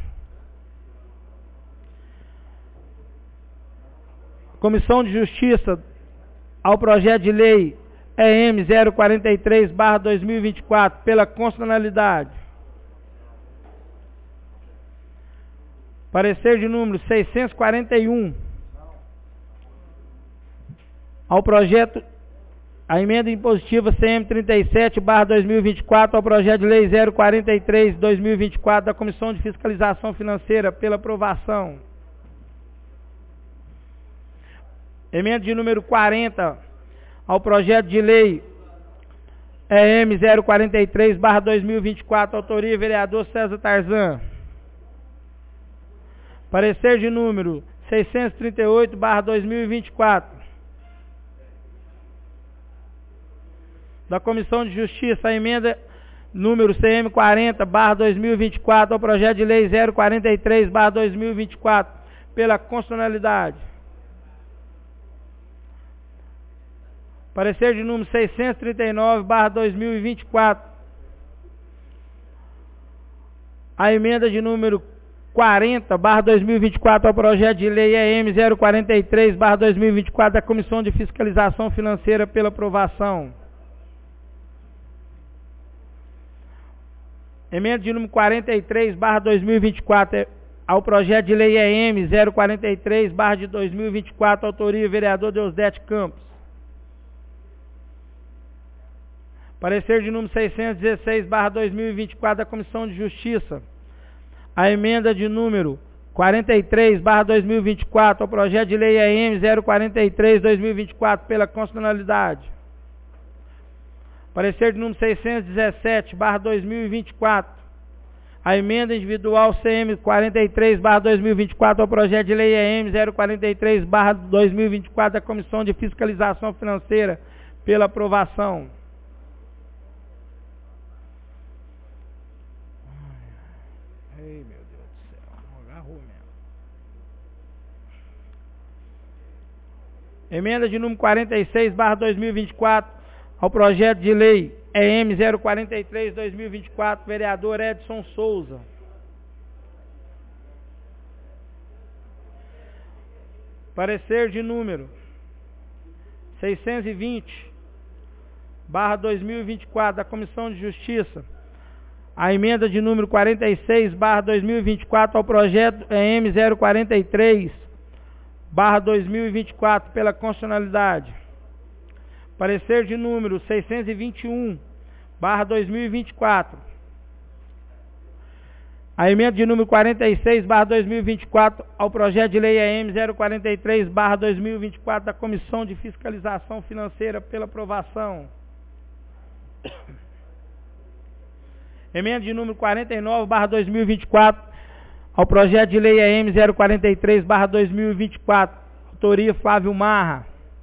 Comissão de Justiça ao projeto de lei EM 043/2024 pela constitucionalidade. Parecer de número 641 ao projeto, a emenda impositiva CM 37/2024 ao projeto de lei 043/2024 da Comissão de Fiscalização Financeira pela aprovação. Emenda de número 40 ao projeto de lei EM 043/2024, autoria vereador César Tarzan. Parecer de número 638/2024 da Comissão de Justiça, a emenda número CM 40/2024 ao projeto de lei 043/2024 pela constitucionalidade. Parecer de número 639/2024. A emenda de número 40/2024 ao projeto de lei EM 043/2024 da Comissão de Fiscalização Financeira pela aprovação. Emenda de número 43/2024 ao projeto de lei EM 043/2024, autoria vereador Deusdete Campos. Parecer de número 616/2024 da Comissão de Justiça. A emenda de número 43/2024 ao projeto de lei EM 043/2024 pela constitucionalidade. Parecer de número 617/2024. A emenda individual CM 43/2024 ao projeto de lei EM 043/2024 da Comissão de Fiscalização Financeira pela aprovação. Ei, meu Deus do céu, agarrou mesmo. Emenda de número 46/2024 ao projeto de lei EM 043/2024, vereador Edson Souza. Parecer de número 620/2024 da Comissão de Justiça. A emenda de número 46/2024 ao projeto EM 043/2024 pela constitucionalidade. Parecer de número 621/2024. A emenda de número 46/2024 ao projeto de lei EM 043/2024 da Comissão de Fiscalização Financeira pela aprovação. Emenda de número 49/2024 ao projeto de lei EM 043/2024, autoria Flávio Marra.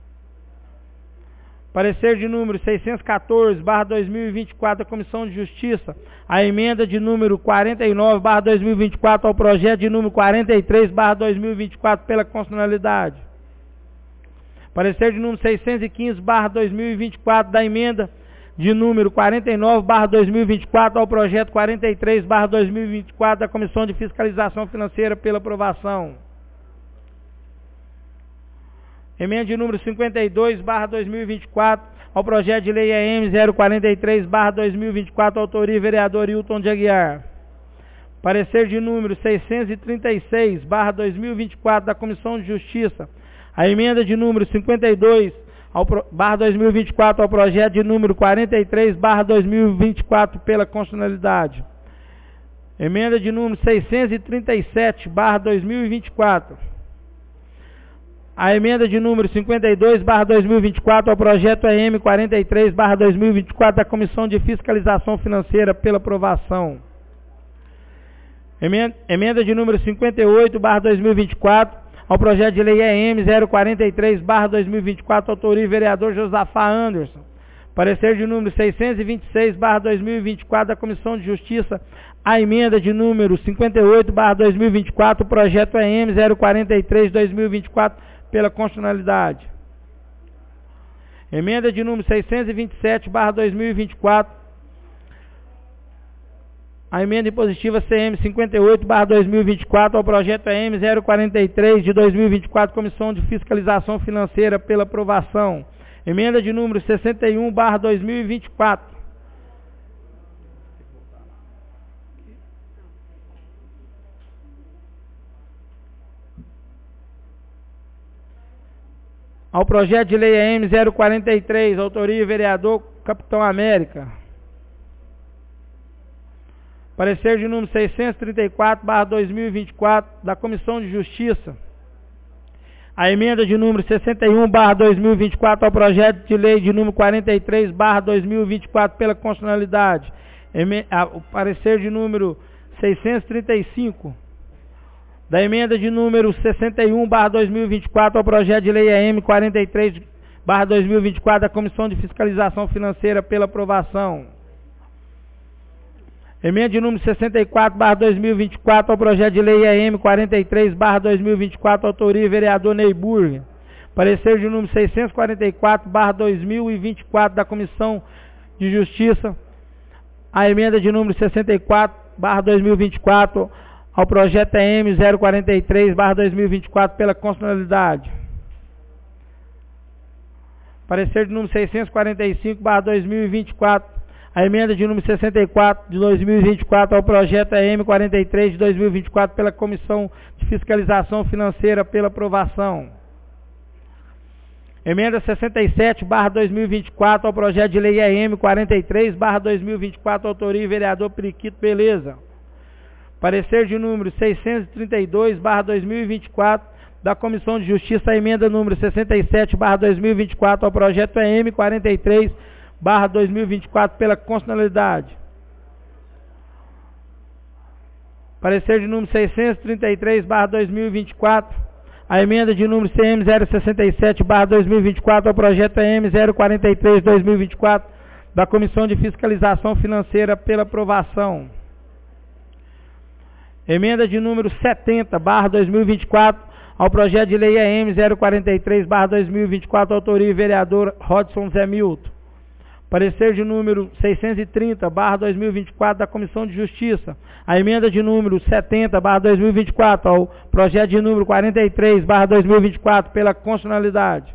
Parecer de número 614/2024 da Comissão de Justiça. A emenda de número 49/2024 ao projeto de número 43/2024 pela constitucionalidade. Parecer de número 615/2024 da emenda de número 49/2024 ao projeto 43/2024 da Comissão de Fiscalização Financeira pela aprovação. Emenda de número 52/2024 ao projeto de lei EM 043/2024, autoria vereador Hilton de Aguiar. Parecer de número 636/2024 da Comissão de Justiça. A emenda de número 52/2024 ao projeto de número 43/2024 pela constitucionalidade. Emenda de número 637/2024. A emenda de número 52/2024 ao projeto EM 43/2024 da Comissão de Fiscalização Financeira pela aprovação. Emenda de número 58/2024 ao projeto de lei EM 043/2024, autoria vereador Josafá Anderson. Parecer de número 626/2024 da Comissão de Justiça, a emenda de número 58/2024, o projeto EM 043/2024 pela constitucionalidade. Emenda de número 627/2024, a emenda impositiva CM 58/2024 ao projeto EM 043 de 2024, Comissão de Fiscalização Financeira pela aprovação. Emenda de número 61/2024. Ao projeto de lei EM 043, autoria vereador Capitão América. Parecer de número 634/2024 da Comissão de Justiça. A emenda de número 61/2024 ao projeto de lei de número 43/2024 pela constitucionalidade. O parecer de número 635 da emenda de número 61/2024 ao projeto de lei EM 43/2024 da Comissão de Fiscalização Financeira pela aprovação. Emenda de número 64/2024 ao projeto de lei EM 43/2024, autoria vereador Neyburger. Parecer de número 644/2024 da Comissão de Justiça. A emenda de número 64/2024 ao projeto EM 043/2024 pela constitucionalidade. Parecer de número 645/2024. A emenda de número 64 de 2024 ao projeto EM 43 de 2024 pela Comissão de Fiscalização Financeira pela aprovação. Emenda 67/2024 ao projeto de lei EM 43/2024, autoria vereador Periquito Beleza. Parecer de número 632/2024 da Comissão de Justiça, a emenda número 67/2024 ao projeto EM 43/2024 pela constitucionalidade. Parecer de número 633/2024, a emenda de número CM 067/2024 ao projeto EM 043/2024 da Comissão de Fiscalização Financeira pela aprovação. Emenda de número 70/2024 ao projeto de lei EM 043/2024, autoria vereador Rodson Zé Milton. Parecer de número 630/2024 da Comissão de Justiça. A emenda de número 70/2024 ao projeto de número 43/2024 pela constitucionalidade.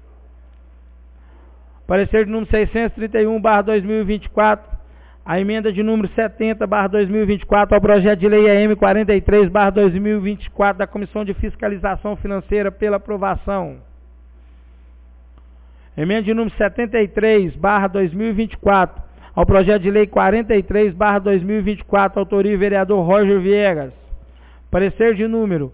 Parecer de número 631/2024. A emenda de número 70/2024 ao projeto de lei EM 43/2024 da Comissão de Fiscalização Financeira pela aprovação. Emenda de número 73/2024 ao projeto de lei 43/2024, autoria vereador Roger Viegas. Parecer de número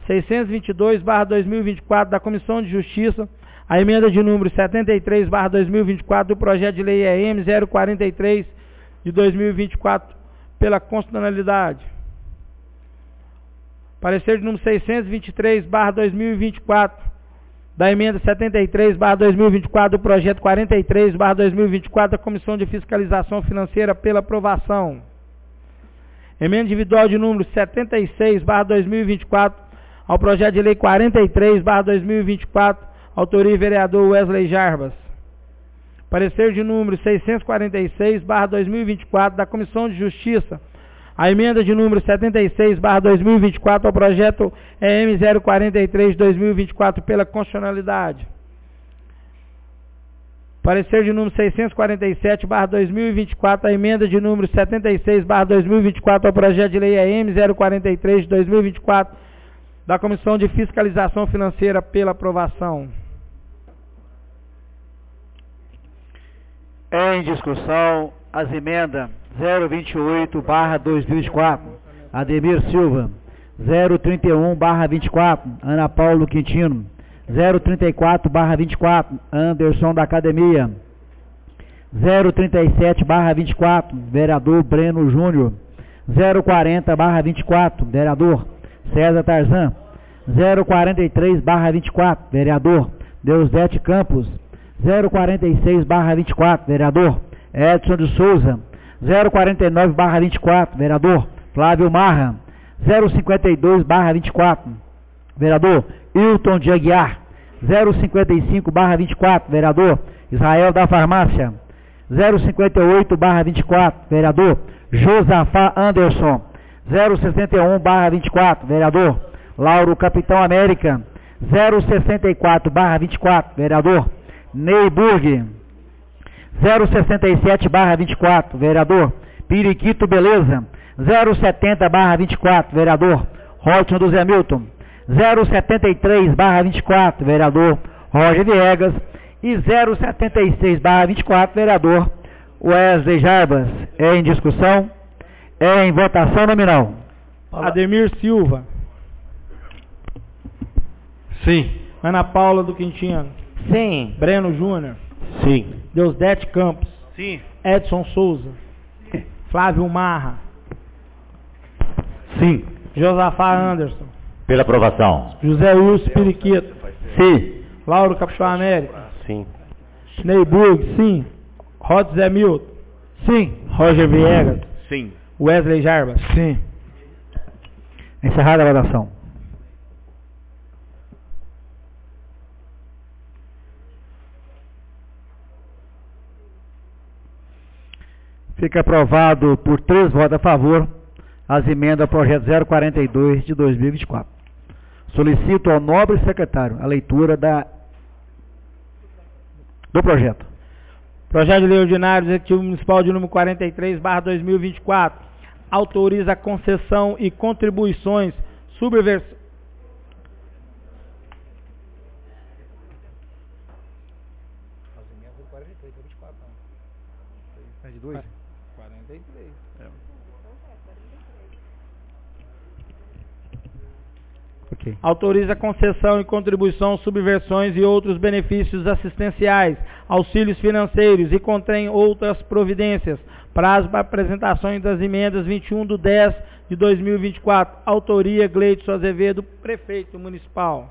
622/2024 da Comissão de Justiça. A emenda de número 73/2024 do projeto de lei EM 043 de 2024 pela constitucionalidade. Parecer de número 623/2024 da emenda 73/2024 do projeto 43/2024 da Comissão de Fiscalização Financeira pela aprovação. Emenda individual de número 76/2024 ao projeto de lei 43/2024, autoria vereador Wesley Jarbas. Parecer de número 646/2024 da Comissão de Justiça. A emenda de número 76/2024 ao projeto EM 043 de 2024 pela constitucionalidade. Parecer de número 647/2024, a emenda de número 76/2024 ao projeto de lei EM 043 de 2024 da Comissão de Fiscalização Financeira pela aprovação. Em discussão, as emendas 028/2024, Ademir Silva, 031/24, Ana Paulo Quintino, 034/24, Anderson da Academia. 037/24, vereador Breno Júnior. 040/24, vereador César Tarzan. 043/24, vereador Deusdete Campos. 046/24, vereador Edson de Souza. 049/24, vereador Flávio Marra. 052/24, vereador Hilton de Aguiar. 055/24, vereador Israel da Farmácia. 058/24, vereador Josafá Anderson. 061/24, vereador Lauro Capitão América. 064/24, vereador Neyburg. 067/24, vereador Periquito Beleza. 070/24, vereador Rótimo do Zé Milton. 073/24, vereador Roger Viegas. E 076/24, vereador Wesley Jarbas. É em discussão? É em votação nominal. Ademir Silva. Sim. Ana Paula do Quintino. Sim. Breno Júnior. Sim. Deusdete Campos. Sim. Edson Souza. Flávio Marra. Sim. Josafá Anderson. Pela aprovação. José Wilson Periquito. Sim. Lauro Capitão América. Sim. Neyburg, sim. Rod Zé Milton. Sim. Roger Viegas. Sim. Wesley Jarbas. Sim. Encerrada a votação. Fica aprovado por 3 votos a favor as emendas ao projeto 042 de 2024. Solicito ao nobre secretário a leitura do projeto. Projeto de Lei Ordinário do Executivo Municipal de número 43/2024. Autoriza a concessão e contribuições subversões. Okay. Autoriza a concessão e contribuição, subversões e outros benefícios assistenciais, auxílios financeiros e contém outras providências. Prazo para apresentações das emendas 21/10/2024. Autoria Gleidson Azevedo, prefeito municipal.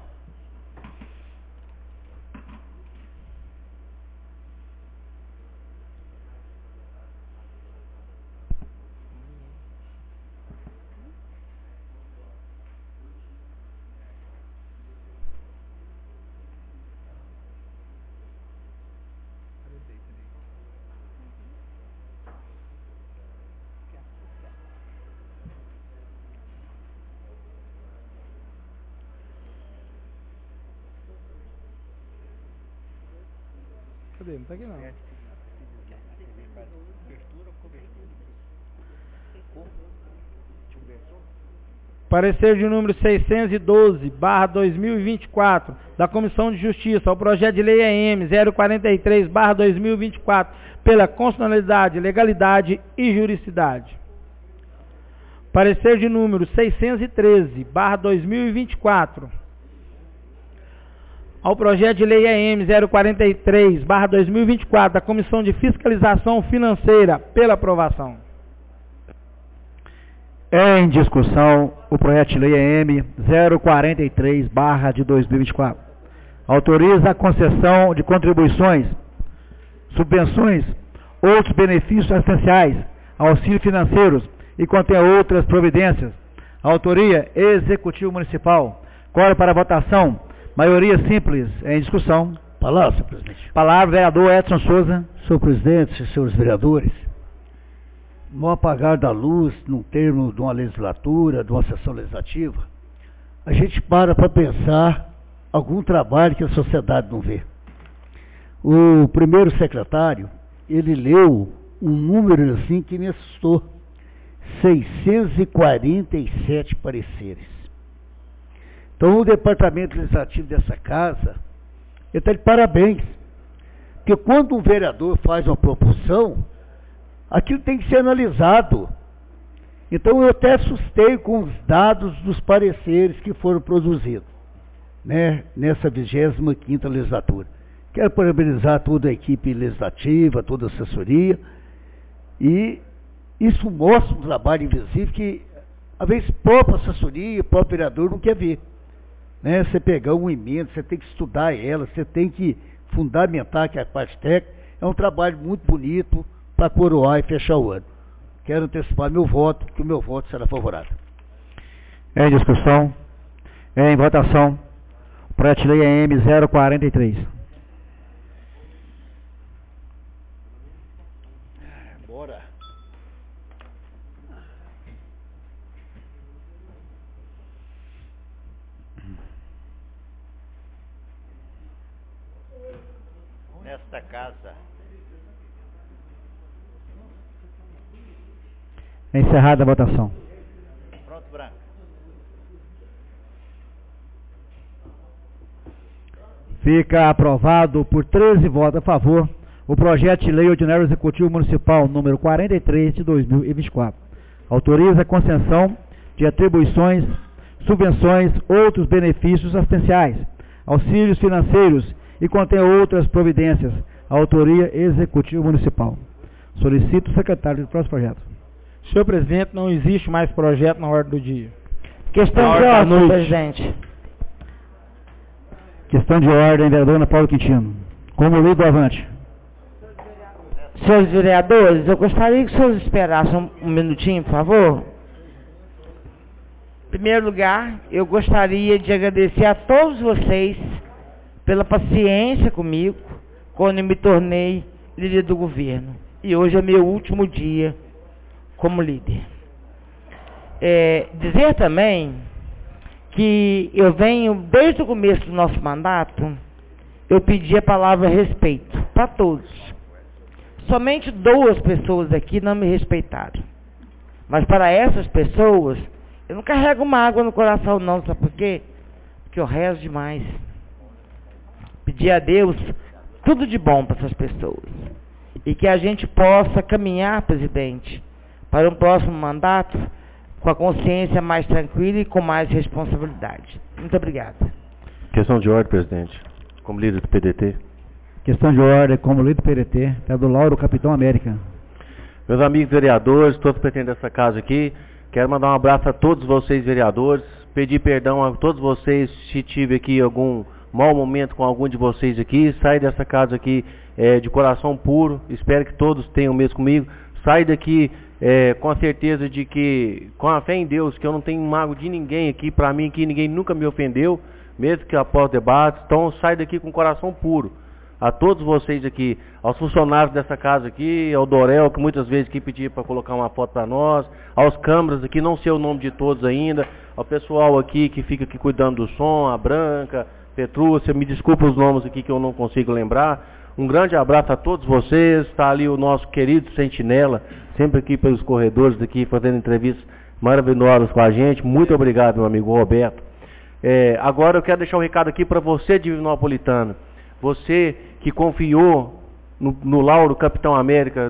Cadê? Não tá aqui não. Parecer de número 612/2024 da Comissão de Justiça ao projeto de lei EM 043/2024 pela constitucionalidade, legalidade e juridicidade. Parecer de número 613/2024 ao projeto de lei EM 043/2024 da Comissão de Fiscalização Financeira pela aprovação. Em discussão, o projeto de lei EM 043/2024. Autoriza a concessão de contribuições, subvenções, outros benefícios assistenciais, auxílios financeiros e contém outras providências. Autoria Executivo Municipal. Quórum para votação. Maioria simples. Em discussão. Palavra, senhor presidente. Palavra, vereador Edson Souza. Senhor presidente, senhores vereadores, no apagar da luz, num termo de uma legislatura, de uma sessão legislativa, a gente para pensar algum trabalho que a sociedade não vê. O primeiro secretário, ele leu um número assim que me assustou. 647 pareceres. Então o departamento legislativo dessa casa, ele está de parabéns. Porque quando um vereador faz uma proposição, aquilo tem que ser analisado. Então eu até assustei com os dados dos pareceres que foram produzidos. né, nessa 25ª legislatura. Quero parabenizar toda a equipe legislativa, toda a assessoria, e isso mostra um trabalho invisível que, às vezes, própria assessoria, próprio vereador não quer ver. Né? Você pegar uma emenda, você tem que estudar ela, você tem que fundamentar que a parte técnica é um trabalho muito bonito para coroar e fechar o ano. Quero antecipar meu voto, que o meu voto será favorável. Em discussão, em votação, projeto de lei AM 043. Bora. Nesta casa. Encerrada a votação. Pronto, Branco. Fica aprovado por 13 votos a favor o projeto de lei ordinário executivo municipal número 43 de 2024. Autoriza a concessão de atribuições, subvenções, outros benefícios assistenciais, auxílios financeiros e contém outras providências. Autoria Executivo Municipal. Solicito o secretário do próximo projeto. Senhor presidente, não existe mais projeto na ordem do dia. Questão de ordem, senhor presidente. Questão de ordem, vereador Ana Paula Quintino. Como lido, avante. Senhores vereadores, eu gostaria que os senhores esperassem um minutinho, por favor. Em primeiro lugar, eu gostaria de agradecer a todos vocês pela paciência comigo quando eu me tornei líder do governo. E hoje é meu último dia como líder. Dizer também que eu venho, desde o começo do nosso mandato, eu pedi a palavra respeito para todos. Somente 2 pessoas aqui não me respeitaram. Mas para essas pessoas, eu não carrego uma água no coração não, sabe por quê? Porque eu rezo demais. Pedi a Deus tudo de bom para essas pessoas. E que a gente possa caminhar, presidente, para um próximo mandato com a consciência mais tranquila e com mais responsabilidade. Muito obrigado. Questão de ordem, presidente. Como líder do PDT. Questão de ordem, como líder do PDT, vereador Lauro, Capitão América. Meus amigos vereadores, todos pretendentes dessa casa aqui, quero mandar um abraço a todos vocês vereadores, pedir perdão a todos vocês se tive aqui algum mau momento com algum de vocês aqui, sair dessa casa aqui de coração puro, espero que todos tenham o mesmo comigo, sair daqui com a certeza de que, com a fé em Deus, que eu não tenho mago de ninguém aqui, para mim aqui ninguém nunca me ofendeu, mesmo que após debates, então sair daqui com o coração puro. A todos vocês aqui, aos funcionários dessa casa aqui, ao Dorel, que muitas vezes aqui pedia para colocar uma foto para nós, aos câmeras aqui, não sei o nome de todos ainda, ao pessoal aqui que fica aqui cuidando do som, a Branca, Petrúcia, me desculpa os nomes aqui que eu não consigo lembrar. Um grande abraço a todos vocês, está ali o nosso querido Sentinela, sempre aqui pelos corredores daqui, fazendo entrevistas maravilhosas com a gente. Muito obrigado, meu amigo Roberto. Agora eu quero deixar um recado aqui para você, Divinopolitano. Você que confiou no Lauro Capitão América,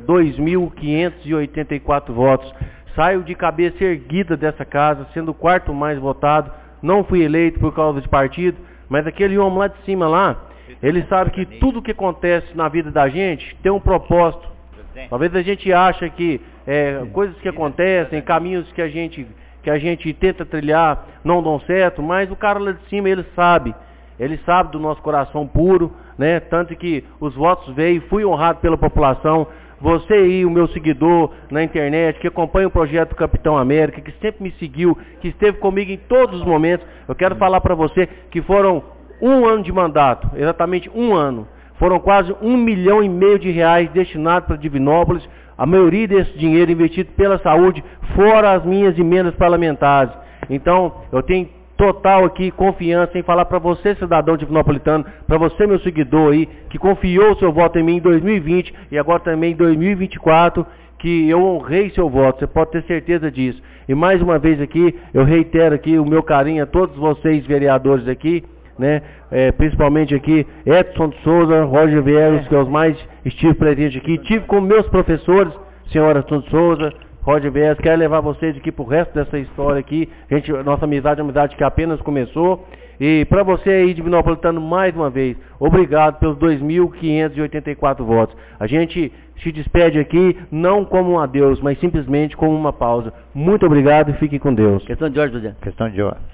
2.584 votos. Saio de cabeça erguida dessa casa, sendo o 4º mais votado. Não fui eleito por causa de partido, mas aquele homem lá de cima lá, ele sabe que tudo que acontece na vida da gente tem um propósito. Talvez a gente ache que coisas que acontecem, caminhos que a gente tenta trilhar não dão certo, mas o cara lá de cima, ele sabe do nosso coração puro, né? Tanto que os votos veio, fui honrado pela população. Você aí, o meu seguidor na internet, que acompanha o projeto Capitão América, que sempre me seguiu, que esteve comigo em todos os momentos, eu quero falar para você que foram 1 ano de mandato, exatamente 1 ano. Foram quase R$1,5 milhão de reais destinados para Divinópolis, a maioria desse dinheiro investido pela saúde, fora as minhas emendas parlamentares. Então, eu tenho total aqui confiança em falar para você, cidadão divinopolitano, para você, meu seguidor aí, que confiou o seu voto em mim em 2020 e agora também em 2024, que eu honrei seu voto, você pode ter certeza disso. E mais uma vez aqui, eu reitero aqui o meu carinho a todos vocês vereadores aqui, né? Principalmente aqui, Edson de Souza, Roger Viegas, que é os mais estive presente aqui, tive como meus professores, senhora Edson de Souza, Roger Viegas, quero levar vocês aqui pro resto dessa história aqui, nossa amizade é uma amizade que apenas começou, E para você aí, divinopolitano, mais uma vez, obrigado pelos 2.584 votos. A gente se despede aqui, não como um adeus, mas simplesmente como uma pausa. Muito obrigado e fiquem com Deus. Questão de ordem, presidente. Questão de ordem.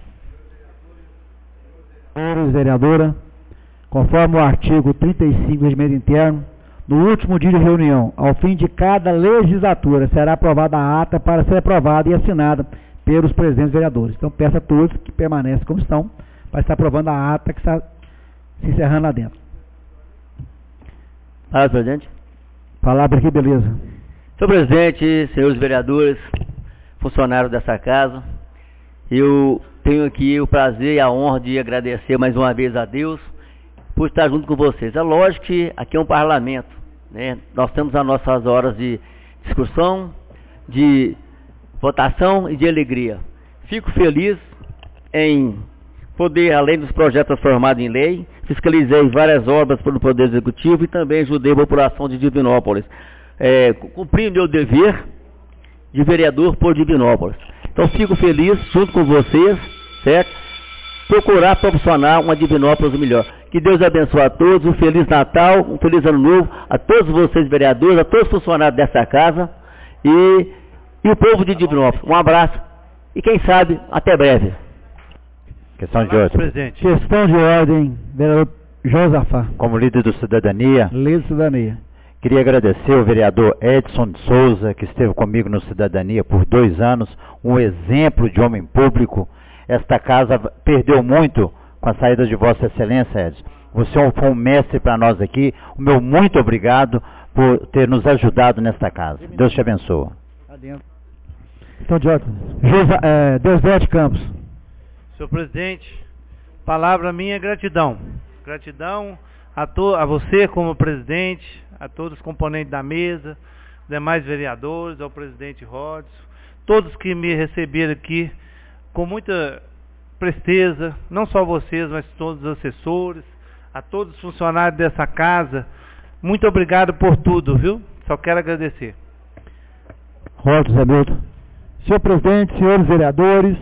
Senhores vereadora, conforme o artigo 35 do Regimento Interno, no último dia de reunião, ao fim de cada legislatura, será aprovada a ata para ser aprovada e assinada pelos presidentes vereadores. Então, peço a todos que permaneçam como estão, para estar aprovando a ata que está se encerrando lá dentro. Palavra, presidente. Palavra aqui, beleza. Senhor presidente, senhores vereadores, funcionários dessa casa, eu tenho aqui o prazer e a honra de agradecer mais uma vez a Deus por estar junto com vocês. É lógico que aqui é um parlamento, né? Nós temos as nossas horas de discussão, de votação e de alegria. Fico feliz em poder, além dos projetos transformados em lei, fiscalizei várias obras pelo Poder Executivo e também ajudei a população de Divinópolis, cumprindo meu dever de vereador por Divinópolis. Então fico feliz, junto com vocês, certo? Procurar proporcionar uma Divinópolis melhor. Que Deus abençoe a todos, um Feliz Natal, um Feliz Ano Novo, a todos vocês vereadores, a todos os funcionários dessa casa e o povo de Divinópolis. Um abraço e quem sabe, até breve. Questão de ordem. Presidente. Questão de ordem, vereador Josafá. Como líder do Cidadania, Líder de Cidadania. queria agradecer ao vereador Edson de Souza, que esteve comigo no Cidadania por 2 anos, um exemplo de homem público. Esta casa perdeu muito com a saída de Vossa Excelência, Edson. Você foi um mestre para nós aqui. O meu muito obrigado por ter nos ajudado nesta casa. Deus te abençoe. Questão de ordem. Deusdete Campos. Senhor presidente, palavra minha é gratidão. Gratidão a você como presidente, a todos os componentes da mesa, demais vereadores, ao presidente Rodson, todos que me receberam aqui com muita presteza, não só vocês, mas todos os assessores, a todos os funcionários dessa casa. Muito obrigado por tudo, viu? Só quero agradecer. Rodson Hamilton. Senhor presidente, senhores vereadores,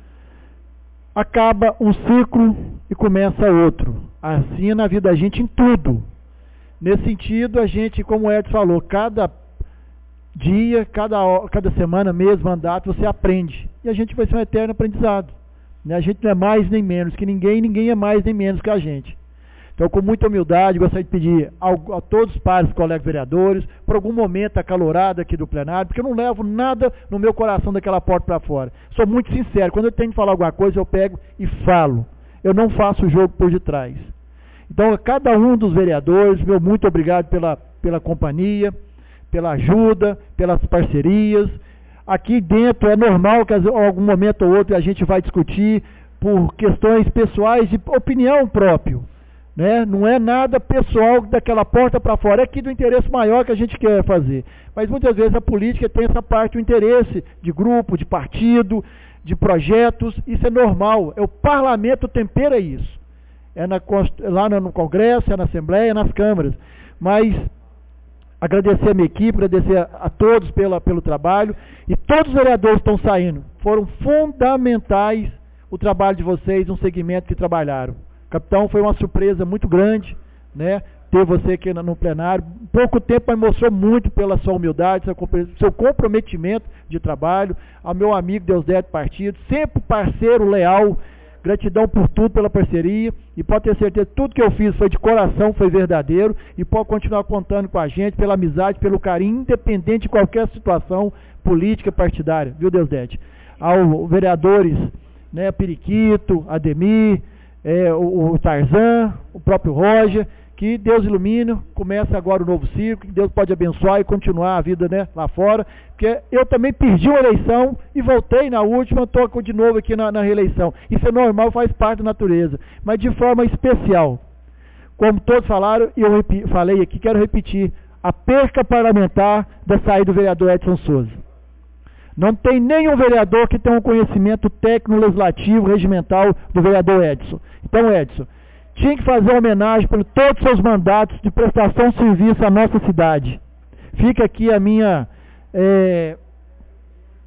acaba um ciclo e começa outro. Assim é na vida da gente em tudo. Nesse sentido, a gente, como o Edson falou, cada dia, cada semana, mês, mandato, você aprende. E a gente vai ser um eterno aprendizado. Né? A gente não é mais nem menos que ninguém, ninguém é mais nem menos que a gente. Então, com muita humildade, gostaria de pedir a todos os pares, colegas vereadores, por algum momento acalorado aqui do plenário, porque eu não levo nada no meu coração daquela porta para fora. Sou muito sincero, quando eu tenho que falar alguma coisa, eu pego e falo. Eu não faço o jogo por detrás. Então, a cada um dos vereadores, meu muito obrigado pela companhia, pela ajuda, pelas parcerias. Aqui dentro é normal que em algum momento ou outro a gente vai discutir por questões pessoais de opinião próprio. Né? Não é nada pessoal daquela porta para fora, é aqui do interesse maior que a gente quer fazer. Mas muitas vezes a política tem essa parte, o interesse de grupo, de partido, de projetos, isso é normal. O parlamento tempera isso. Lá no Congresso, é na Assembleia, nas câmaras. Mas agradecer a minha equipe, agradecer a todos pelo trabalho. E todos os vereadores estão saindo. Foram fundamentais o trabalho de vocês no segmento que trabalharam. Capitão, foi uma surpresa muito grande, né? Ter você aqui no plenário. Pouco tempo, mas mostrou muito pela sua humildade, seu comprometimento de trabalho. Ao meu amigo Deusdete Partido, sempre parceiro leal. Gratidão por tudo, pela parceria. E pode ter certeza que tudo que eu fiz foi de coração, foi verdadeiro. E pode continuar contando com a gente, pela amizade, pelo carinho, independente de qualquer situação política partidária. Viu, Deusdete? Aos vereadores, né, Periquito, Ademir, o Tarzan, o próprio Roger, que Deus ilumine, começa agora o novo ciclo, que Deus pode abençoar e continuar a vida, né, lá fora, porque eu também perdi uma eleição e voltei na última, estou de novo aqui na reeleição. Isso é normal, faz parte da natureza, mas de forma especial. Como todos falaram, e eu falei aqui, quero repetir, a perca parlamentar da saída do vereador Edson Souza. Não tem nenhum vereador que tenha um conhecimento técnico, legislativo, regimental do vereador Edson. Então, Edson, tinha que fazer uma homenagem por todos os seus mandatos de prestação de serviço à nossa cidade. Fica aqui a minha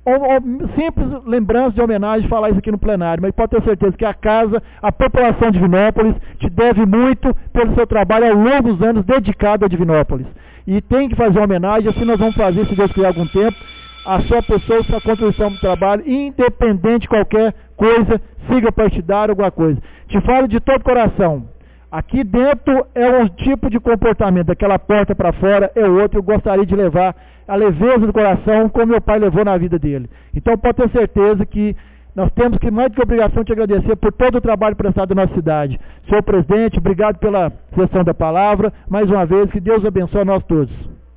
simples lembrança de homenagem falar isso aqui no plenário, mas pode ter certeza que a casa, a população de Divinópolis te deve muito pelo seu trabalho ao longo dos anos dedicado a Divinópolis. E tem que fazer uma homenagem, assim nós vamos fazer, se Deus quiser, algum tempo, a sua pessoa, a sua contribuição para o trabalho, independente de qualquer coisa, siga partidário, alguma coisa. Te falo de todo coração. Aqui dentro é um tipo de comportamento, daquela porta para fora é outro. Eu gostaria de levar a leveza do coração como meu pai levou na vida dele. Então pode ter certeza que nós temos que, mais do que obrigação, te agradecer por todo o trabalho prestado na nossa cidade. Senhor presidente, obrigado pela sessão da palavra. Mais uma vez, que Deus abençoe a nós todos.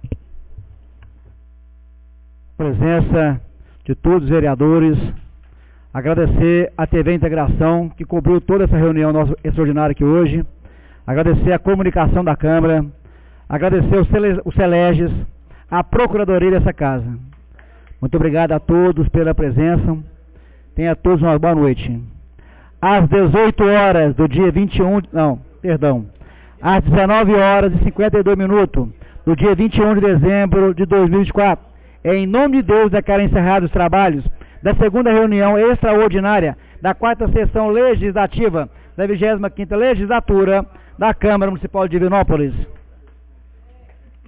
Presença de todos os vereadores. Agradecer a TV Integração, que cobriu toda essa reunião nossa extraordinária aqui hoje. Agradecer a comunicação da Câmara. Agradecer os Seleges, a Procuradoria dessa casa. Muito obrigado a todos pela presença. Tenha todos uma boa noite. Às 18 horas do dia 21... Não, perdão. Às 19 horas e 52 minutos do dia 21 de dezembro de 2024, em nome de Deus, declaro encerrados os trabalhos da segunda reunião extraordinária da 4ª sessão legislativa da 25ª legislatura da Câmara Municipal de Divinópolis.